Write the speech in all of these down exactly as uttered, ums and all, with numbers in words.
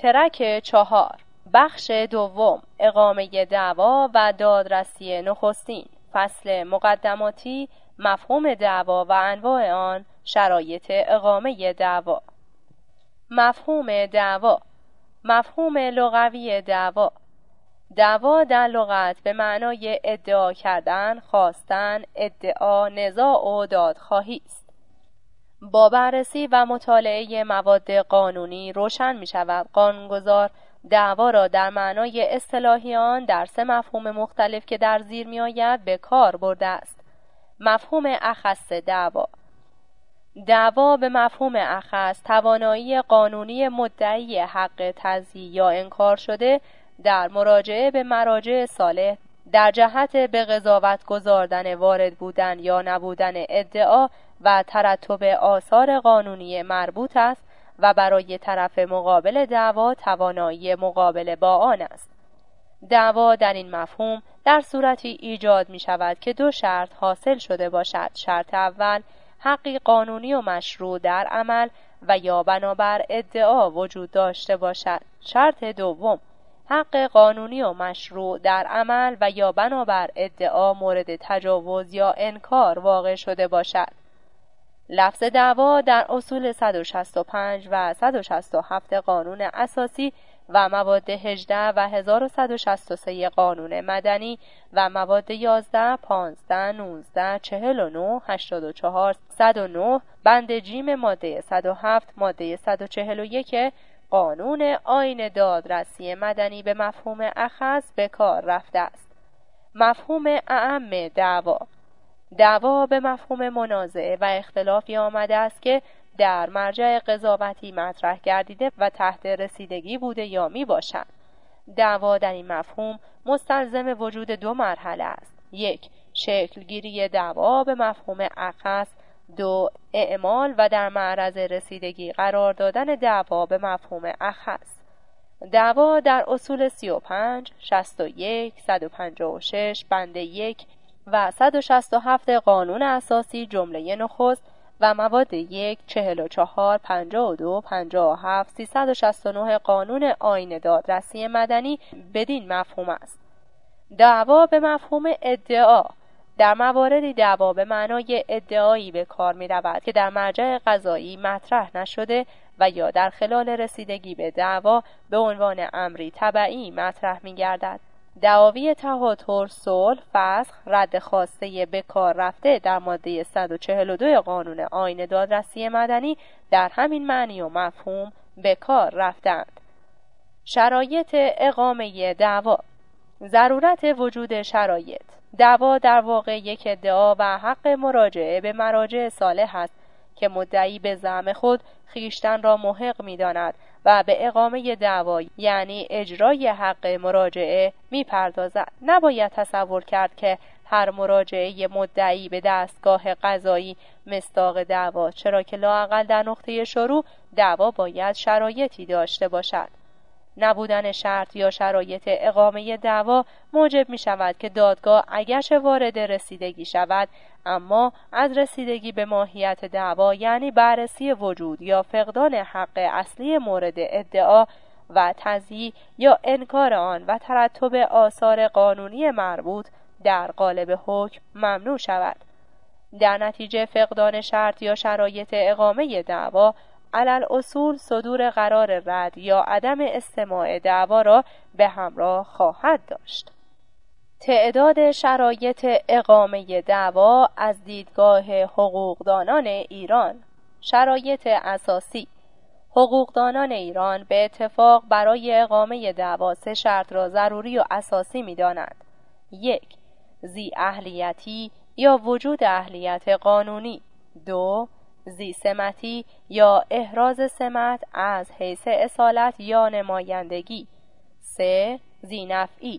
ترک چهار، بخش دوم، اقامه دعوا و دادرسی نخستین، فصل مقدماتی، مفهوم دعوا و انواع آن، شرایط اقامه دعوا. مفهوم دعوا. مفهوم لغوی دعوا. دعوا در لغت به معنای ادعا کردن، خواستن، ادعا، نزاع و دادخواهی است. با بررسی و مطالعه مواد قانونی روشن می شود قانونگذار دعوا را در معنای اصطلاحی آن در سه مفهوم مختلف که در زیر می آید به کار برده است. مفهوم اخص دعوا. دعوا به مفهوم اخص توانایی قانونی مدعی حق تضییع یا انکار شده در مراجعه به مراجع صالح در جهت به قضاوت گذاردن وارد بودن یا نبودن ادعا و ترتب آثار قانونی مربوط است و برای طرف مقابل دعوا توانایی مقابله با آن است. دعوا در این مفهوم در صورتی ایجاد می شود که دو شرط حاصل شده باشد. شرط اول، حقی قانونی و مشروع در عمل و یا بنابر ادعا وجود داشته باشد. شرط دوم، حق قانونی و مشروع در عمل و یا بنابر ادعا مورد تجاوز یا انکار واقع شده باشد. لفظ دعوا در اصول صد و شصت و پنج و صد و شصت و هفت قانون اساسی و مواد هجده و هزار و صد و شصت و سه قانون مدنی و مواد یازده، پانزده، نوزده، چهل و نه، هشتاد و چهار، صد و نه بند جیم ماده صد و هفت، ماده صد و چهل و یک قانون آیین دادرسی مدنی به مفهوم اخص به کار رفته است. مفهوم اعم دعوا. دعوا به مفهوم منازعه و اختلافی آمده است که در مرجع قضاوتی مطرح گردیده و تحت رسیدگی بوده یا می باشد. دعوا در این مفهوم مستلزم وجود دو مرحله است. یک، شکلگیری دعوا به مفهوم اخص. دو، اعمال و در معرض رسیدگی قرار دادن دعوا به مفهوم اخص. دعوا در اصول سی و پنج، شصت و یک، صد و پنجاه و شش بند یک و صد و شصت و هفت قانون اساسی جمله نخست و مواد یک، چهل و چهار، پنجاه و دو، پنجاه و هفت، سیصد و شصت و نه قانون آیین دادرسی مدنی بدین مفهوم است. دعوا به مفهوم ادعا. در مواردی دعوا به معنای ادعایی به کار می رود که در مرجع قضایی مطرح نشده و یا در خلال رسیدگی به دعوا به عنوان امری تبعی مطرح می گردد. دعاوی تهاتر، صلح، فسخ، رد خواسته به کار رفته در ماده صد و چهل و دو قانون آیین دادرسی مدنی در همین معنی و مفهوم به کار رفتند. شرایط اقامه دعوا. ضرورت وجود شرایط. دعوا در واقع یک ادعا و حق مراجعه به مراجع صالح است که مدعی به زعم خود خیشتن را محق می‌داند و به اقامه دعوا یعنی اجرای حق مراجعه می‌پردازد. نباید تصور کرد که هر مراجعه مدعی به دستگاه قضایی مصداق دعوا، چرا که لااقل در نقطه شروع دعوا باید شرایطی داشته باشد. نبودن شرط یا شرایط اقامه دعوا موجب می شود که دادگاه اگرچه وارد رسیدگی شود اما از رسیدگی به ماهیت دعوا یعنی بررسی وجود یا فقدان حق اصلی مورد ادعا و تضییع یا انکار آن و ترتب آثار قانونی مربوط در قالب حکم ممنوع شود. در نتیجه فقدان شرط یا شرایط اقامه دعوا علل اصول صدور قرار رد یا عدم استماع دعوا را به همراه خواهد داشت. تعداد شرایط اقامه دعوا از دیدگاه حقوقدانان ایران. شرایط اساسی. حقوقدانان ایران به اتفاق برای اقامه دعوا سه شرط را ضروری و اساسی می دانند. یک، ذی اهلیتی یا وجود اهلیت قانونی. دو، ذی سمتی یا احراز سمت از حیث اصالت یا نمایندگی. سه، ذی نفعی.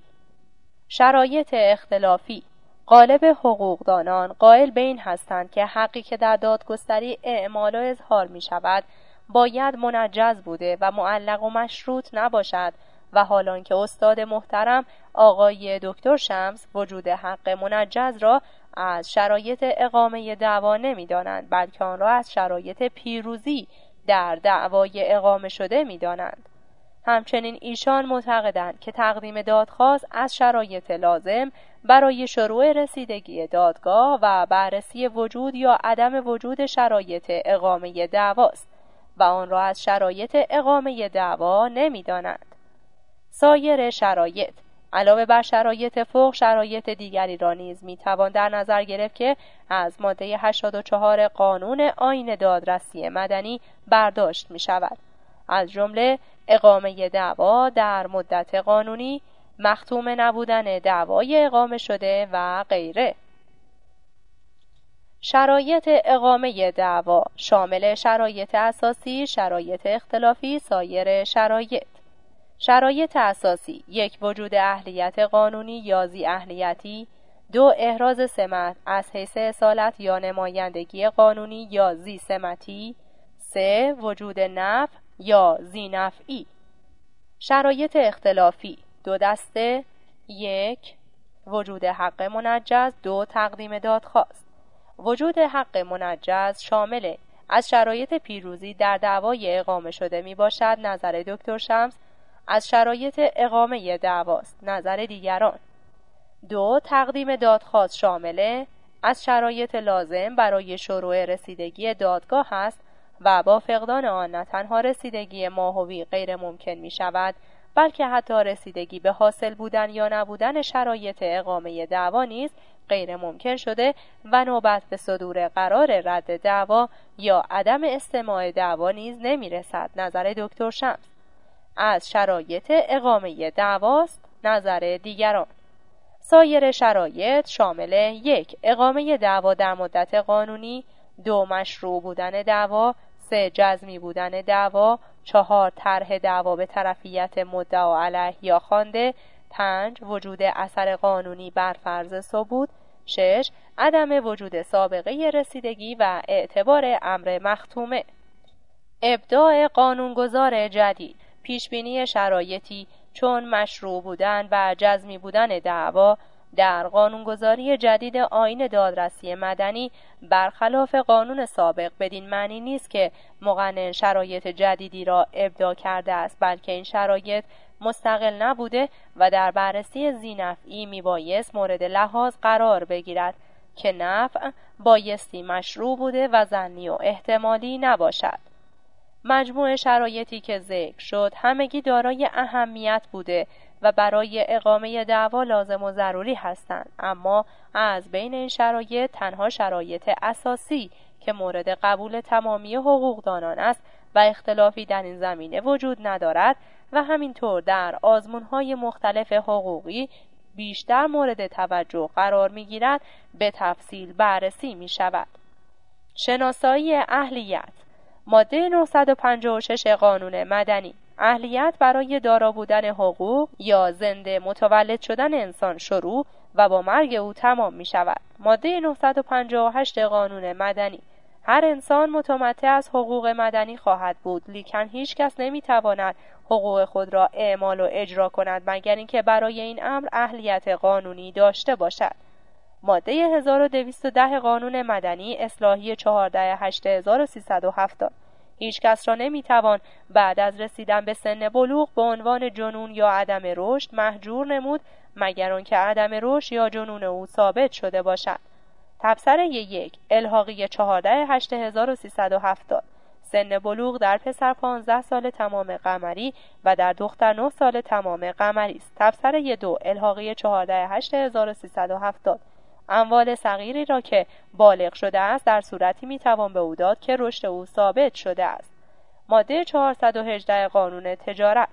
شرایط اختلافی. غالب حقوقدانان قائل به این هستند که حقی که در دادگستری اعمال و اظهار می شود باید منجز بوده و معلق و مشروط نباشد و حالان که استاد محترم آقای دکتر شمس وجود حق منجز را از شرایط اقامه دعوا نمی دانند بلکه آن را از شرایط پیروزی در دعوای اقامه شده می دانند. همچنین ایشان معتقدند که تقدیم دادخواست از شرایط لازم برای شروع رسیدگی دادگاه و بررسی وجود یا عدم وجود شرایط اقامه دعواست و آن را از شرایط اقامه دعوا نمی‌دانند. سایر شرایط: علاوه بر شرایط فوق، شرایط دیگری را نیز میتوان در نظر گرفت که از ماده هشتاد و چهار قانون آیین دادرسی مدنی برداشت می شود. از جمله اقامه دعوا در مدت قانونی، مختوم نبودن دعوای اقامه شده و غیره. شرایط اقامه دعوا شامل شرایط اساسی، شرایط اختلافی، سایر شرایط. شرایط اساسی: یک، وجود اهلیت قانونی یا ذی اهلیتی. دو، احراز سمت از حیث اصالت یا نمایندگی قانونی یا ذی سمتی. سه، وجود نفع یا ذی نفعی. شرایط اختلافی: دو دسته: یک، وجود حق منجز. دو، تقدیم دادخواست. وجود حق منجز شامل از شرایط پیروزی در دعوای اقامه شده می باشد. نظر دکتر شمس. از شرایط اقامه دعواست. نظر دیگران. دو، تقدیم دادخواست شامل از شرایط لازم برای شروع رسیدگی دادگاه است و با فقدان آن نه تنها رسیدگی ماهوی غیر ممکن می شود، بلکه حتی رسیدگی به حاصل بودن یا نبودن شرایط اقامه دعوا نیز غیر ممکن شده و نوبت به صدور قرار رد دعوا یا عدم استماع دعوا نیز نمی رسد. نظر دکتر شمس. از شرایط اقامه دعواست. نظر دیگران. سایر شرایط شامل یک، اقامه دعوا در مدت قانونی. دو، مشروع بودن دعوا. سه، جزمی بودن دعوا. چهار، طرح دعوا به طرفیت مدعا علیه یا خوانده. پنج، وجود اثر قانونی بر فرض ثبوت. شش، عدم وجود سابقه رسیدگی و اعتبار امر مختومه. ابداع قانونگذار جدید: پیشبینی شرایطی چون مشروع بودن و جزمی بودن دعوا در قانونگذاری جدید آیین دادرسی مدنی برخلاف قانون سابق بدین معنی نیست که مقنن شرایط جدیدی را ابداع کرده است، بلکه این شرایط مستقل نبوده و در بررسی ذی نفعی میبایست مورد لحاظ قرار بگیرد که نفع بایستی مشروع بوده و ظنی و احتمالی نباشد. مجموع شرایطی که ذکر شد همگی دارای اهمیت بوده و برای اقامه دعوا لازم و ضروری هستند، اما از بین این شرایط تنها شرایط اساسی که مورد قبول تمامی حقوقدانان است و اختلافی در این زمینه وجود ندارد و همینطور در آزمون‌های مختلف حقوقی بیشتر مورد توجه قرار می‌گیرد به تفصیل بررسی می‌شود. شناسایی اهلیت: ماده نهصد و پنجاه و شش قانون مدنی: اهلیت برای دارا بودن حقوق یا زنده متولد شدن انسان شروع و با مرگ او تمام می شود. ماده نهصد و پنجاه و هشت قانون مدنی: هر انسان متمتع از حقوق مدنی خواهد بود، لیکن هیچ کس نمی تواند حقوق خود را اعمال و اجرا کند مگر اینکه برای این امر اهلیت قانونی داشته باشد. ماده هزار و دویست و ده قانون مدنی اصلاحی چهارده هشت هزار و سیصد و هفتاد: هیچ کس را نمیتوان بعد از رسیدن به سن بلوغ به عنوان جنون یا عدم رشد مهجور نمود مگر آنکه عدم رشد یا جنون او ثابت شده باشد. تبصره یک الحاقی چهارده هشت هزار و سیصد و هفتاد: سن بلوغ در پسر پانزده سال تمام قمری و در دختر نه سال تمام قمری است. تبصره دو الحاقی چهارده هشت هزار و سیصد و هفتاد: اموال صغیری را که بالغ شده است در صورتی میتوان به او داد که رشد او ثابت شده است. ماده چهارصد و هجده قانون تجارت: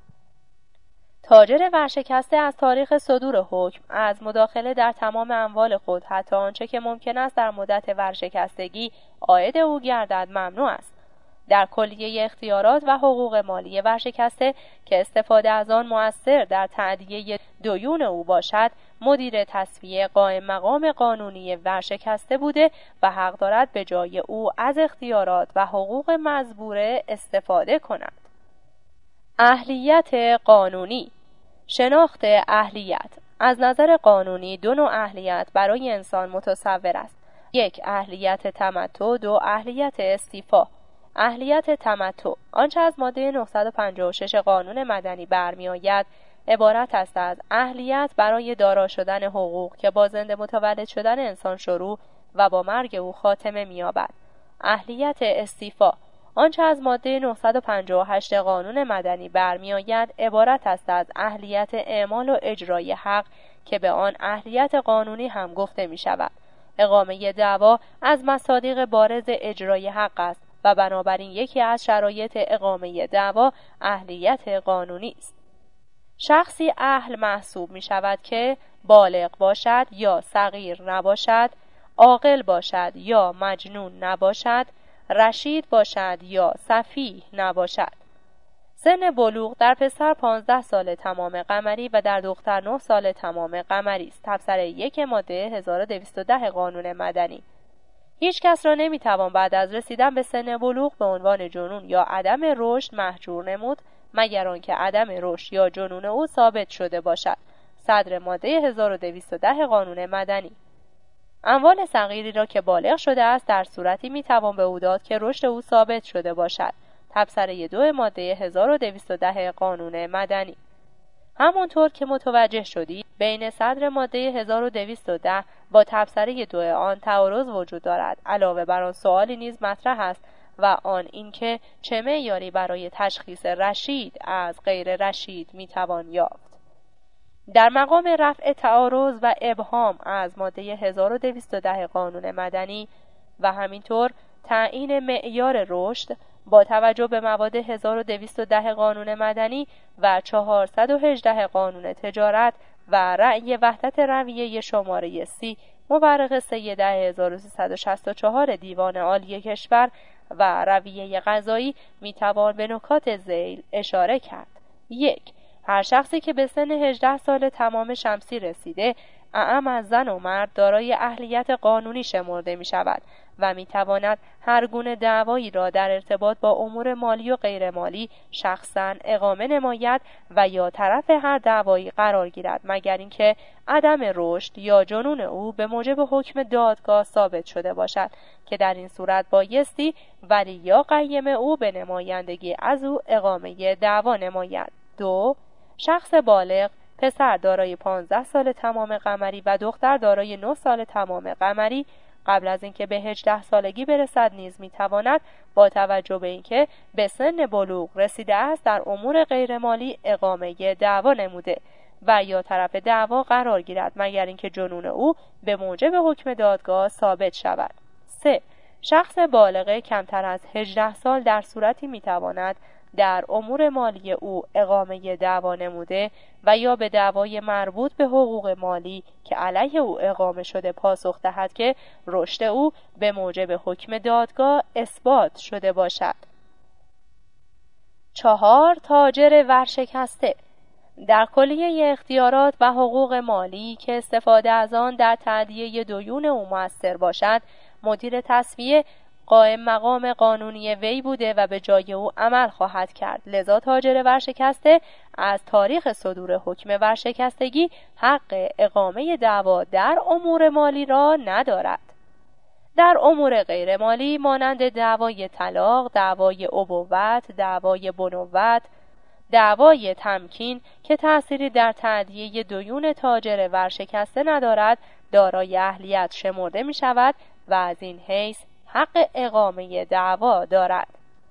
تاجر ورشکسته از تاریخ صدور حکم از مداخله در تمام اموال خود حتی آنچه که ممکن است در مدت ورشکستگی عاید او گردد ممنوع است. در کلیه اختیارات و حقوق مالی ورشکسته که استفاده از آن مؤثر در تأدیه دیون او باشد، مدیر تصفیه قائم مقام قانونی ورشکسته بوده و حق دارد به جای او از اختیارات و حقوق مزبوره استفاده کند. اهلیت قانونی: شناخت اهلیت: از نظر قانونی دو نوع اهلیت برای انسان متصور است: یک، اهلیت تمتع. دو، اهلیت استیفا. اهلیت تمتع آنچه از ماده نهصد و پنجاه و شش قانون مدنی برمی‌آید عبارت است از اهلیت برای دارا شدن حقوق که با زنده متولد شدن انسان شروع و با مرگ او خاتمه می‌یابد. اهلیت استیفا آنچه از ماده نهصد و پنجاه و هشت قانون مدنی برمی‌آید عبارت است از اهلیت اعمال و اجرای حق که به آن اهلیت قانونی هم گفته می‌شود. اقامه دعوا از مصادیق بارز اجرای حق است و بنابراین یکی از شرایط اقامه دعوا اهلیت قانونی است. شخصی اهل محسوب می شود که بالغ باشد یا صغیر نباشد، عاقل باشد یا مجنون نباشد، رشید باشد یا سفیه نباشد. سن بلوغ در پسر پانزده سال تمام قمری و در دختر نه سال تمام قمری است. تبصره یک ماده هزار و دویست و ده قانون مدنی. هیچ کس را نمیتوان بعد از رسیدن به سن بلوغ به عنوان جنون یا عدم رشد محجور نمود مگر آنکه عدم رشد یا جنون او ثابت شده باشد. صدر ماده هزار و دویست و ده قانون مدنی. اموال صغیری را که بالغ شده است در صورتی میتوان به او داد که رشد او ثابت شده باشد. تبصره دو ماده هزار و دویست و ده قانون مدنی. همونطور که متوجه شدید بین صدر ماده هزار و دویست و ده با تبصره دو آن تعارض وجود دارد. علاوه بر آن سوالی نیز مطرح است و آن اینکه چه معیاری برای تشخیص رشید از غیر رشید میتوان یافت. در مقام رفع تعارض و ابهام از ماده هزار و دویست و ده قانون مدنی و همینطور تعیین معیار رشد با توجه به مواد هزار و دویست و ده قانون مدنی و چهارصد و هجده قانون تجارت و رأی وحدت رویه شماره سی مورخ سه ده هزار و سیصد و شصت و چهار دیوان عالی کشور و رویه قضایی میتوان به نکات ذیل اشاره کرد. یک، هر شخصی که به سن هجده سال تمام شمسی رسیده اعم از زن و مرد دارای اهلیت قانونی شمرده می شود و می تواند هر گونه دعوایی را در ارتباط با امور مالی و غیر مالی شخصاً اقامه نماید و یا طرف هر دعوایی قرار گیرد مگر اینکه عدم رشد یا جنون او به موجب حکم دادگاه ثابت شده باشد که در این صورت بایستی ولی یا قیم او به نمایندگی از او اقامه دعوا نماید. دو، شخص بالغ پسر دارای پانزده سال تمام قمری و دختر دارای نه سال تمام قمری قبل از اینکه به هجده سالگی برسد نیز میتواند با توجه به اینکه به سن بلوغ رسیده است در امور غیرمالی اقامه دعوا نموده و یا طرف دعوا قرار گیرد مگر اینکه جنون او به موجب حکم دادگاه ثابت شود. سه، شخص بالغ کمتر از هجده سال در صورتی میتواند در امور مالی او اقامه دعوا نموده و یا به دعوای مربوط به حقوق مالی که علیه او اقامه شده پاسخ دهد که رشد او به موجب حکم دادگاه اثبات شده باشد. چهار، تاجر ورشکسته در کلیه اختیارات و حقوق مالی که استفاده از آن در تأدیه دیون او مؤثر باشد، مدیر تصفیه قائم مقام قانونی وی بوده و به جای او عمل خواهد کرد. لذا تاجر ورشکسته از تاریخ صدور حکم ورشکستگی حق اقامه دعوا در امور مالی را ندارد. در امور غیر مالی مانند دعوای طلاق، دعوای ابوت، دعوای بنوت، دعوای تمکین که تأثیری در تأدیه دیون تاجر ورشکسته ندارد، دارای اهلیت شمرده می شود و از این حیث حق اقامه دعوا دارد.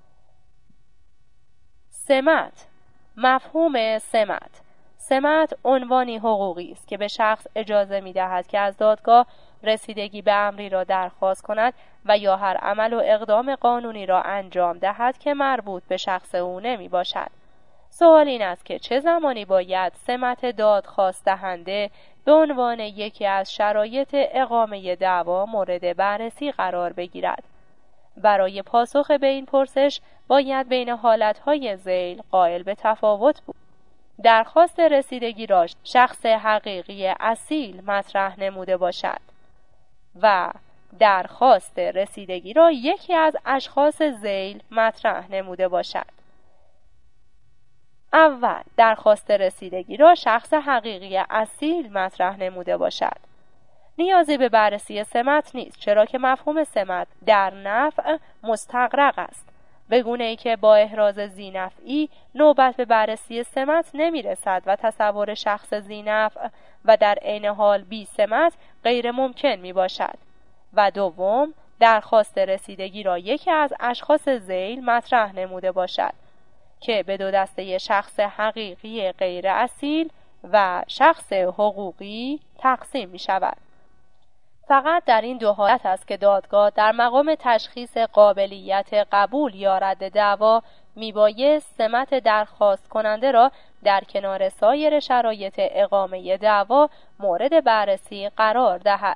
سمت. مفهوم سمت. سمت عنوانی حقوقی است که به شخص اجازه می دهد که از دادگاه رسیدگی به امری را درخواست کند و یا هر عمل و اقدام قانونی را انجام دهد که مربوط به شخص او نمی باشد. سوال این است که چه زمانی باید سمت دادخواست دهنده به عنوان یکی از شرایط اقامه دعوا مورد بررسی قرار بگیرد. برای پاسخ به این پرسش باید بین حالتهای ذیل قائل به تفاوت بود. درخواست رسیدگی را شخص حقیقی اصیل مطرح نموده باشد و درخواست رسیدگی را یکی از اشخاص ذیل مطرح نموده باشد. اول، درخواست رسیدگی را شخص حقیقی اصیل مطرح نموده باشد. نیازی به بررسی سمت نیست چرا که مفهوم سمت در نفع مستغرق است به گونه‌ای که با احراز ذی‌نفعی نوبت به بررسی سمت نمی‌رسد و تصور شخص ذی‌نفع و در عین حال بی سمت غیر ممکن میباشد. و دوم، درخواست رسیدگی را یکی از اشخاص ذیل مطرح نموده باشد که به دو دسته شخص حقیقی غیر اصیل و شخص حقوقی تقسیم می شود. فقط در این دو حالت است که دادگاه در مقام تشخیص قابلیت قبول یا رد دعوا میبایست سمت درخواست کننده را در کنار سایر شرایط اقامه دعوا مورد بررسی قرار دهد.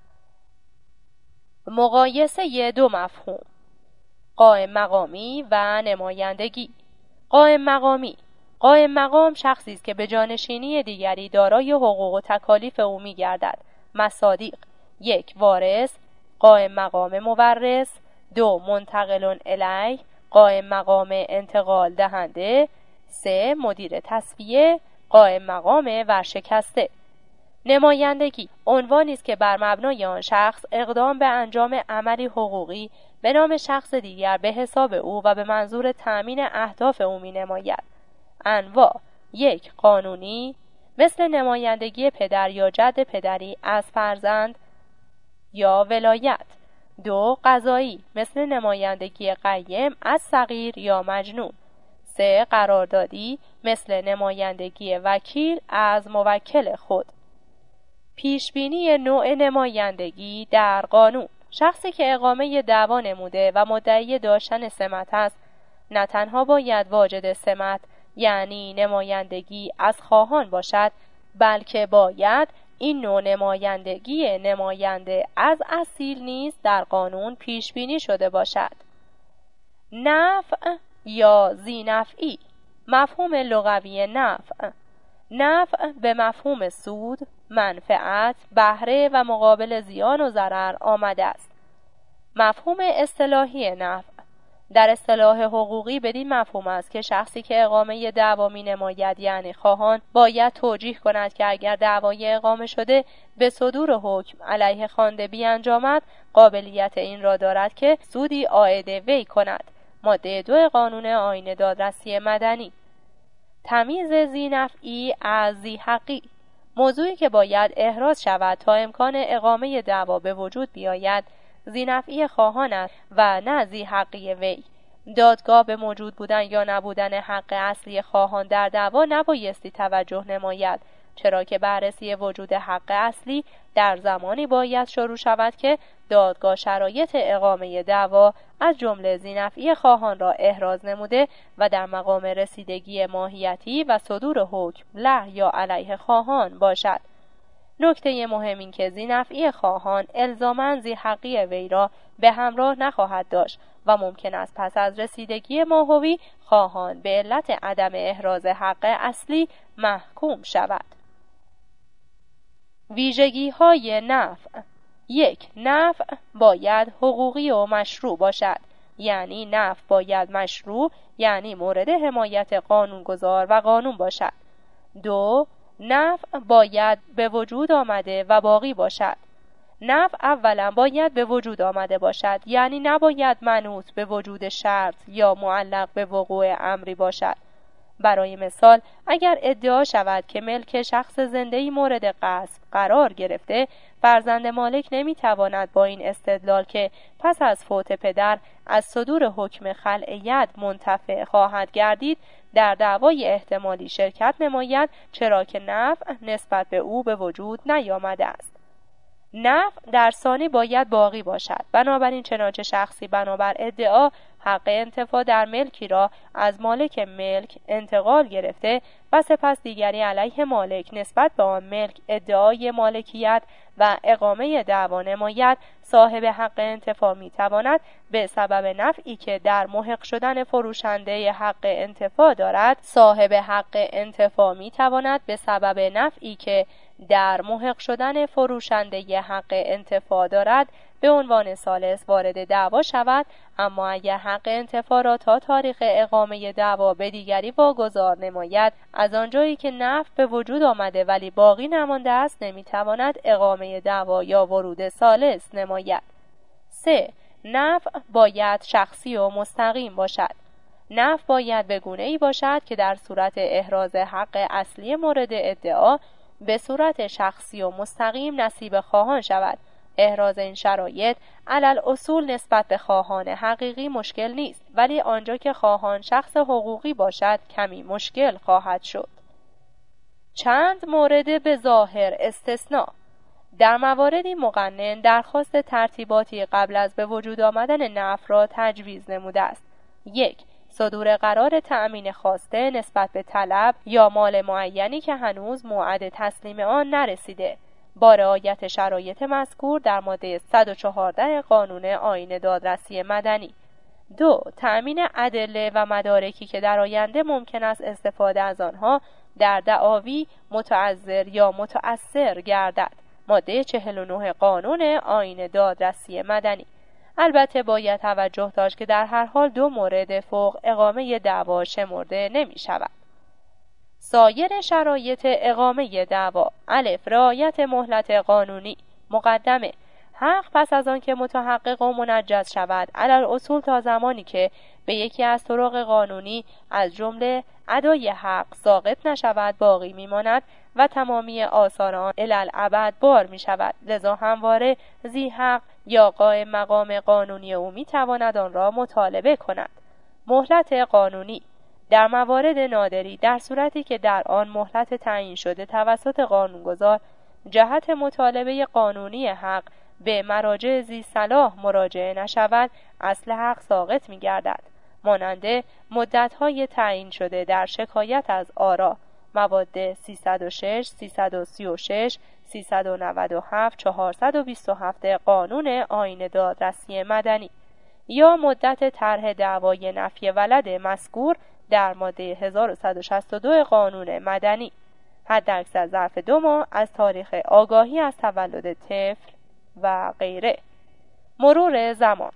مقایسه دو مفهوم، قائم مقامی و نمایندگی. قائم مقامی قائم مقام شخصی است که به جانشینی دیگری دارای حقوق و تکالیف او می‌گردد. مصادیق: یک، وارث، قائم مقام مورث. دو، منتقل الیه، قائم مقام انتقال دهنده. سه، مدیر تصفیه، قائم مقام ورشکسته. نمایندگی عنوانی است که بر مبنای آن شخص اقدام به انجام عملی حقوقی به نام شخص دیگر به حساب او و به منظور تأمین اهداف او می‌نماید. انواع: یک، قانونی، مثل نمایندگی پدر یا جد پدری از فرزند یا ولایت. دو، قضایی، مثل نمایندگی قیم از صغیر یا مجنون. سه، قراردادی، مثل نمایندگی وکیل از موکل خود. پیشبینی نوع نمایندگی در قانون: شخصی که اقامه دعوا نموده و مدعی داشتن سمت است، نه تنها باید واجد سمت یعنی نمایندگی از خواهان باشد، بلکه باید این نوع نمایندگی نماینده از اصیل نیز در قانون پیش بینی شده باشد. نفع یا ذی‌نفعی. مفهوم لغوی نفع: نفع به مفهوم سود، منفعت، بهره و مقابل زیان و ضرر آمده است. مفهوم اصطلاحی نفع در اصطلاح حقوقی بدین مفهوم است که شخصی که اقامه دعوا می‌نماید یعنی خواهان باید توجیه کند که اگر دعوای اقامه شده به صدور حکم علیه خوانده بیانجامد، قابلیت این را دارد که سودی عاید وی کند. ماده دو قانون آیین دادرسی مدنی. تمییز ذی‌نفعی از ذی‌حقی. موضوعی که باید احراز شود تا امکان اقامه دعوا به وجود بیاید ذی‌نفعی خواهان است و نه ذی‌حقی وی. دادگاه به موجود بودن یا نبودن حق اصلی خواهان در دعوا نبایستی توجه نماید، چرا که بررسی وجود حق اصلی در زمانی باید شروع شود که دادگاه شرایط اقامه دعوا از جمله ذی‌نفعی خواهان را احراز نموده و در مقام رسیدگی ماهیتی و صدور حکم له یا علیه خواهان باشد. نکته مهم این که ذی‌نفعی خواهان الزاماً ذی‌حقی وی را به همراه نخواهد داشت و ممکن است پس از رسیدگی ماهوی خواهان به علت عدم احراز حق اصلی محکوم شود. ویژگی‌های نفع: یک، نفع باید حقوقی و مشروع باشد، یعنی نفع باید مشروع یعنی مورد حمایت قانونگذار و قانون باشد. دو، نفع باید به وجود آمده و باقی باشد. نفع اولا باید به وجود آمده باشد، یعنی نباید منوط به وجود شرط یا معلق به وقوع امری باشد. برای مثال، اگر ادعا شود که ملک شخص زنده‌ای مورد غصب قرار گرفته، فرزند مالک نمیتواند با این استدلال که پس از فوت پدر از صدور حکم خلع ید منتفع خواهد گردید در دعوای احتمالی شرکت نماید، چرا که نفع نسبت به او به وجود نیامده است. نفع در ثانی باید باقی باشد، بنابراین چنانچه شخصی بنابر ادعا حق انتفاع در ملکی را از مالک ملک انتقال گرفته و سپس دیگری علیه مالک نسبت به آن ملک ادعای مالکیت و اقامه دعوا نماید، صاحب حق انتفاع میتواند به سبب نفعی که در محق شدن فروشنده حق انتفاع دارد صاحب حق انتفاع میتواند به سبب نفعی که در محق شدن فروشنده حق انتفاع دارد به عنوان ثالث وارد دعوا شود، اما اگر حق انتفاع را تا تاریخ اقامه دعوا به دیگری واگذار نماید، از آنجایی که نفع به وجود آمده ولی باقی نمانده است نمیتواند اقامه دعوا یا ورود ثالث نماید. سه. نفع باید شخصی و مستقیم باشد. نفع باید به گونه‌ای باشد که در صورت احراز حق اصلی مورد ادعا به صورت شخصی و مستقیم نصیب خواهان شود. احراز این شرایط علل اصول نسبت به خواهان حقیقی مشکل نیست، ولی آنجا که خواهان شخص حقوقی باشد کمی مشکل خواهد شد. چند مورد به ظاهر استثناء. در مواردی مقنن درخواست ترتیباتی قبل از به وجود آمدن نفع را تجویز نموده است. یک، صدور قرار تأمین خواسته نسبت به طلب یا مال معینی که هنوز موعد تسلیم آن نرسیده، با رعایت شرایط مذکور در ماده صد و چهارده قانون آیین دادرسی مدنی. دو، تأمین ادله و مدارکی که در آینده ممکن است استفاده از آنها در دعاوی متعذر یا متأثر گردد. ماده چهل و نه قانون آیین دادرسی مدنی. البته باید توجه داشت که در هر حال دو مورد فوق اقامه دعوا شمرده نمی شود. سایر شرایط اقامه دعوا: الف، رعایت مهلت قانونی. مقدمه: حق پس از آن که متحقق و منجز شود علل اصول تا زمانی که به یکی از طرق قانونی از جمله ادای حق ساقط نشود باقی میماند و تمامی آثار آن الالعبد بار می شود. لذا همواره ذی حق یا قائم مقام قانونی او می تواند آن را مطالبه کند. مهلت قانونی: در موارد نادری در صورتی که در آن مهلت تعیین شده توسط قانونگذار جهت مطالبه قانونی حق به مراجع ذی صلاح مراجعه نشود اصل حق ساقط می گردد، مانند مدت‌های تعیین شده در شکایت از آرا، مواد سیصد و شش، سیصد و سی و شش، سیصد و نود و هفت، چهارصد و بیست و هفت قانون آیین دادرسی مدنی، یا مدت طرح دعوای نفی ولد مذکور در ماده هزار و صد و شصت و دو قانون مدنی، حداکثر ظرف دو ماه از تاریخ آگاهی از تولد طفل و غیره. مرور زمان.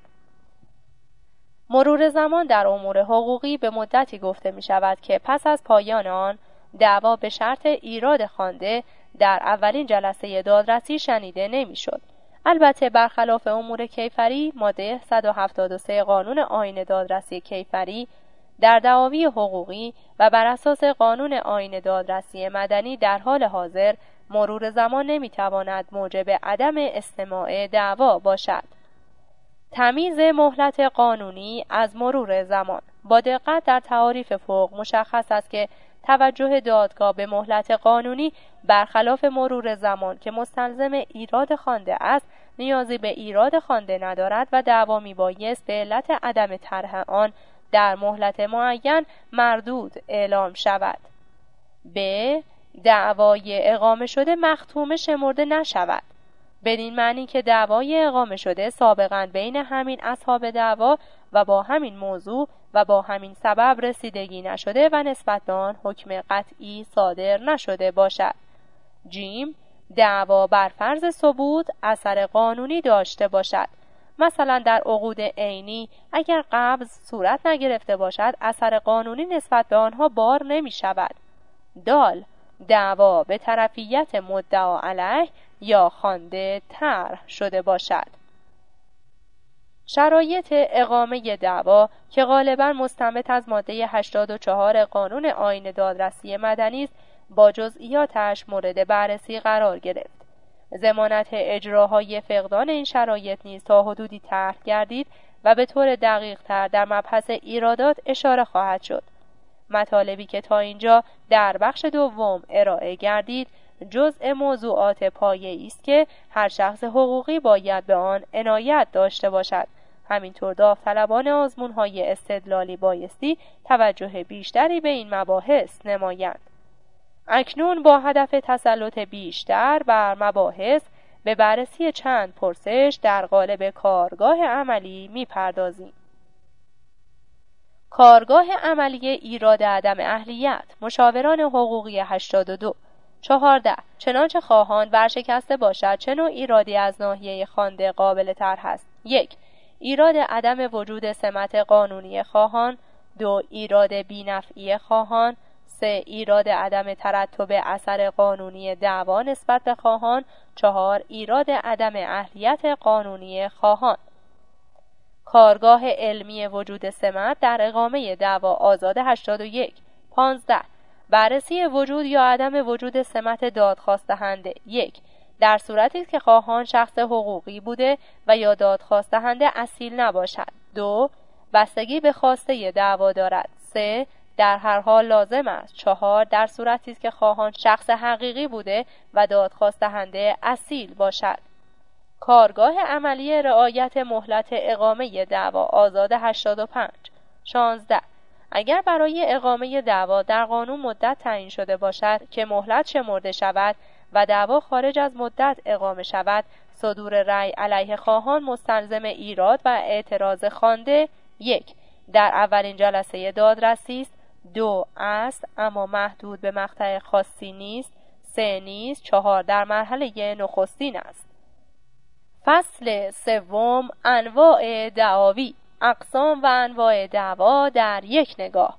مرور زمان در امور حقوقی به مدتی گفته می شود که پس از پایان آن دعوا به شرط ایراد خوانده در اولین جلسه دادرسی شنیده نمی شد. البته برخلاف امور کیفری ماده صد و هفتاد و سه قانون آیین دادرسی کیفری در دعاوی حقوقی و بر اساس قانون آیین دادرسی مدنی در حال حاضر مرور زمان نمیتواند موجب عدم استماع دعوا باشد. تمییز مهلت قانونی از مرور زمان. با دقت در تعاریف فوق مشخص است که توجه دادگاه به مهلت قانونی برخلاف مرور زمان که مستلزم ایراد خوانده است نیازی به ایراد خوانده ندارد و دعوا میبایست به علت عدم طرح آن در مهلت معین مردود اعلام شود. ب. دعوای اقامه شده مختومه شمرده نشود، بدین معنی که دعوای اقامه شده سابقاً بین همین اصحاب دعوا و با همین موضوع و با همین سبب رسیدگی نشده و نسبت به آن حکم قطعی صادر نشده باشد. جیم. دعوا بر فرض ثبوت اثر قانونی داشته باشد. مثلا در عقود عینی اگر قبض صورت نگرفته باشد اثر قانونی نسبت به آنها بار نمی شود. دال. دعوا به طرفیت مدعا علیه یا خوانده طرح شده باشد. شرایط اقامه دعوا که غالباً مستنبط از ماده هشتاد و چهار قانون آیین دادرسی مدنی است با جزئیاتش مورد بررسی قرار گرفت. ضمانت اجراهای فقدان این شرایط نیز تا حدودی طرح گردید و به طور دقیق تر در مبحث ایرادات اشاره خواهد شد. مطالبی که تا اینجا در بخش دوم ارائه گردید جزء موضوعات پایه‌ای است که هر شخص حقوقی باید به آن عنایت داشته باشد. همینطور داوطلبان آزمون‌های استدلالی بایستی توجه بیشتری به این مباحث نمایند. اکنون با هدف تسلط بیشتر بر مباحث به بررسی چند پرسش در قالب کارگاه عملی می‌پردازیم. کارگاه عملی ایراد عدم اهلیت. مشاوران حقوقی هشتاد و دو. چهارده. چنانچه خواهان ورشکسته باشد چه نوع ایرادی از ناحیه خوانده قابل طرح است؟ یک. ایراد عدم وجود سمت قانونی خواهان. دو. ایراد بی‌نفعی خواهان. سه. ایراد عدم ترتب اثر قانونی دعوا نسبت به خواهان. چهار. ایراد عدم اهلیت قانونی خواهان. کارگاه علمی وجود سمت در اقامه دعوا آزاد هشتاد و یک. پانزده. بررسی وجود یا عدم وجود سمت دادخواست دهنده. یک. در صورتی که خواهان شخص حقوقی بوده و یا دادخواست دهنده اصیل نباشد. دو. بستگی به خواسته دعوا دارد. سه. در هر حال لازم است. چهار. در صورتی که خواهان شخص حقیقی بوده و دادخواست دهنده اصیل باشد. کارگاه عملی رعایت مهلت اقامه دعوا آزاد هشتاد و پنج. شانزده. اگر برای اقامه دعوا در قانون مدت تعیین شده باشد که مهلت شمرده شود و دعوا خارج از مدت اقامه شود، صدور رأی علیه خواهان مستلزم ایراد و اعتراض خوانده یک. در اولین جلسه دادرسی است. دو. است اما محدود به مقطع خاصی نیست. سه. نیست. چهار. در مرحله نخستین است. فصل سوم. انواع دعاوی، اقسام و انواع دعوا در یک نگاه.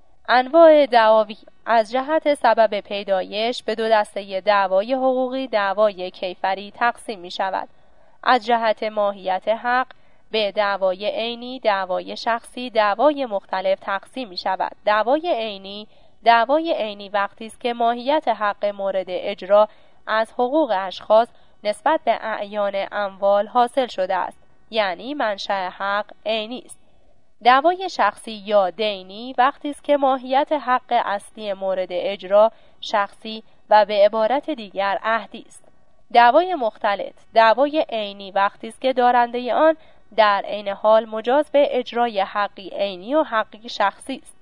انواع دعاوی از جهت سبب پیدایش به دو دسته دعوای حقوقی، دعوای کیفری تقسیم می شود. از جهت ماهیت حق به دعوای عینی، دعوای شخصی، دعوای مختلف تقسیم می شود. دعوای عینی دعوای عینی وقتی است که ماهیت حق مورد اجرا از حقوق اشخاص نسبت به اعیان اموال حاصل شده است، یعنی منشأ حق عینی است. دعوای شخصی یا دینی وقتی است که ماهیت حق اصلی مورد اجرا شخصی و به عبارت دیگر عهدی است. دعوای مختلط دعوای عینی وقتی است که دارنده آن در عین حال مجاز به اجرای حقی عینی و حقی شخصی است.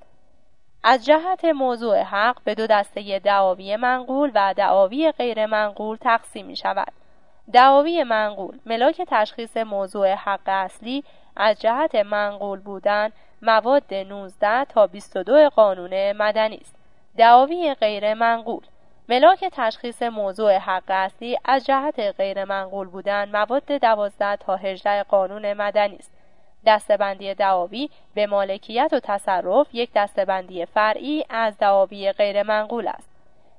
از جهت موضوع حق به دو دسته دعاوی منقول و دعاوی غیر منقول تقسیم می شود. دعاوی منقول ملاک تشخیص موضوع حق اصلی از جهت منقول بودن مواد نوزده تا بیست و دو قانون مدنی است. دعاوی غیر منقول ملاک تشخیص موضوع حق اصلی از جهت غیر منقول بودن مواد دوازده تا هجده قانون مدنی است. دسته‌بندی دعاوی به مالکیت و تصرف یک دسته‌بندی فرعی از دعاوی غیر منقول است.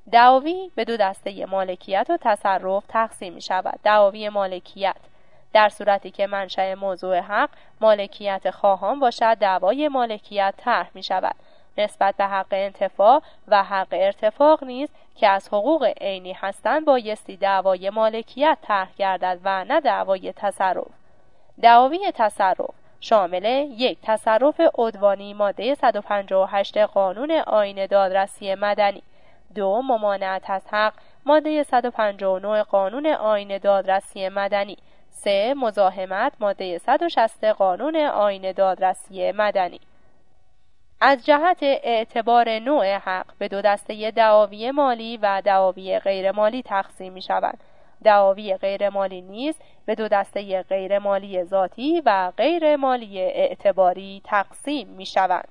دعاوی به دو دسته مالکیت و تصرف تقسیم می شود. دعاوی مالکیت در صورتی که منشأ موضوع حق مالکیت خواهان باشد، دعوای مالکیت طرح می شود. نسبت به حق انتفاع و حق ارتفاق نیز که از حقوق عینی هستند بایستی دعوای مالکیت طرح گردد و نه دعوای تصرف. دعاوی تصرف شامل یک. تصرف عدوانی ماده صد و پنجاه و هشت قانون آیین دادرسی مدنی. دو. ممانعت از حق ماده صد و پنجاه و نه قانون آیین دادرسی مدنی. سه. مزاحمت ماده صد و شصت قانون آیین دادرسی مدنی. از جهت اعتبار نوع حق به دو دسته دعاوی مالی و دعاوی غیر مالی تقسیم می شود. دعاوی غیر مالی نیز به دو دسته غیر مالی ذاتی و غیر مالی اعتباری تقسیم می شوند.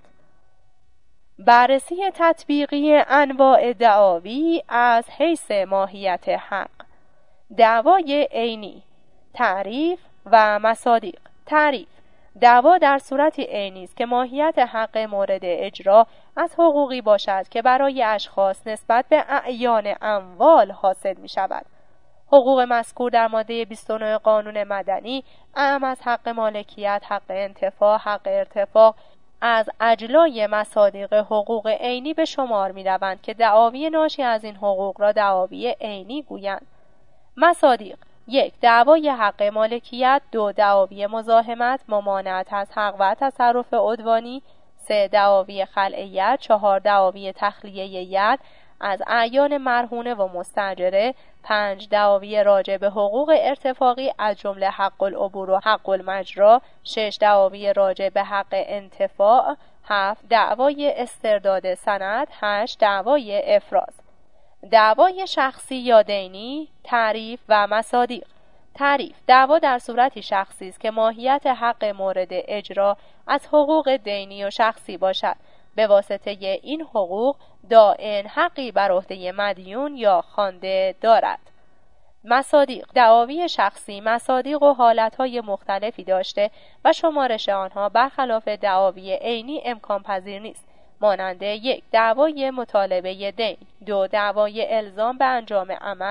بررسی تطبیقی انواع دعاوی از حیث ماهیت حق. دعوای عینی، تعریف و مصادیق. تعریف: دعوا در صورتی عینی است که ماهیت حق مورد اجرا از حقوقی باشد که برای اشخاص نسبت به اعیان اموال حاصل می شود. حقوق مذکور در ماده بیست و نه قانون مدنی اعم از حق مالکیت، حق انتفاع، حق ارتفاق از اجلای مصادیق حقوق عینی به شمار می روند که دعاوی ناشی از این حقوق را دعاوی عینی گویند. مصادیق: یک. دعوای حق مالکیت. دو. دعاوی مزاحمت، ممانعت از حق و تصرف عدوانی. سه. دعاوی خلع. چهار. دعاوی تخلیه ید از اعیان مرهونه و مستاجره. پنج. دعاوی راجع به حقوق ارتفاقی از جمله حق العبور و حق المجرا. شش. دعاوی راجع به حق انتفاع. هفت. دعوای استرداد سند. هشت. دعوای افراز. دعوای شخصی یا دینی. تعریف و مصادیق. تعریف: دعوا در صورتی شخصی است که ماهیت حق مورد اجرا از حقوق دینی و شخصی باشد. به واسطه این حقوق دائن حقی بر عهده مدیون یا خوانده دارد. مصادیق: دعاوی شخصی مصادیق و حالتهای مختلفی داشته و شمارش آنها برخلاف دعاوی عینی امکان پذیر نیست، مانند یک. دعوای مطالبه دین. دو. دعوای الزام به انجام عمل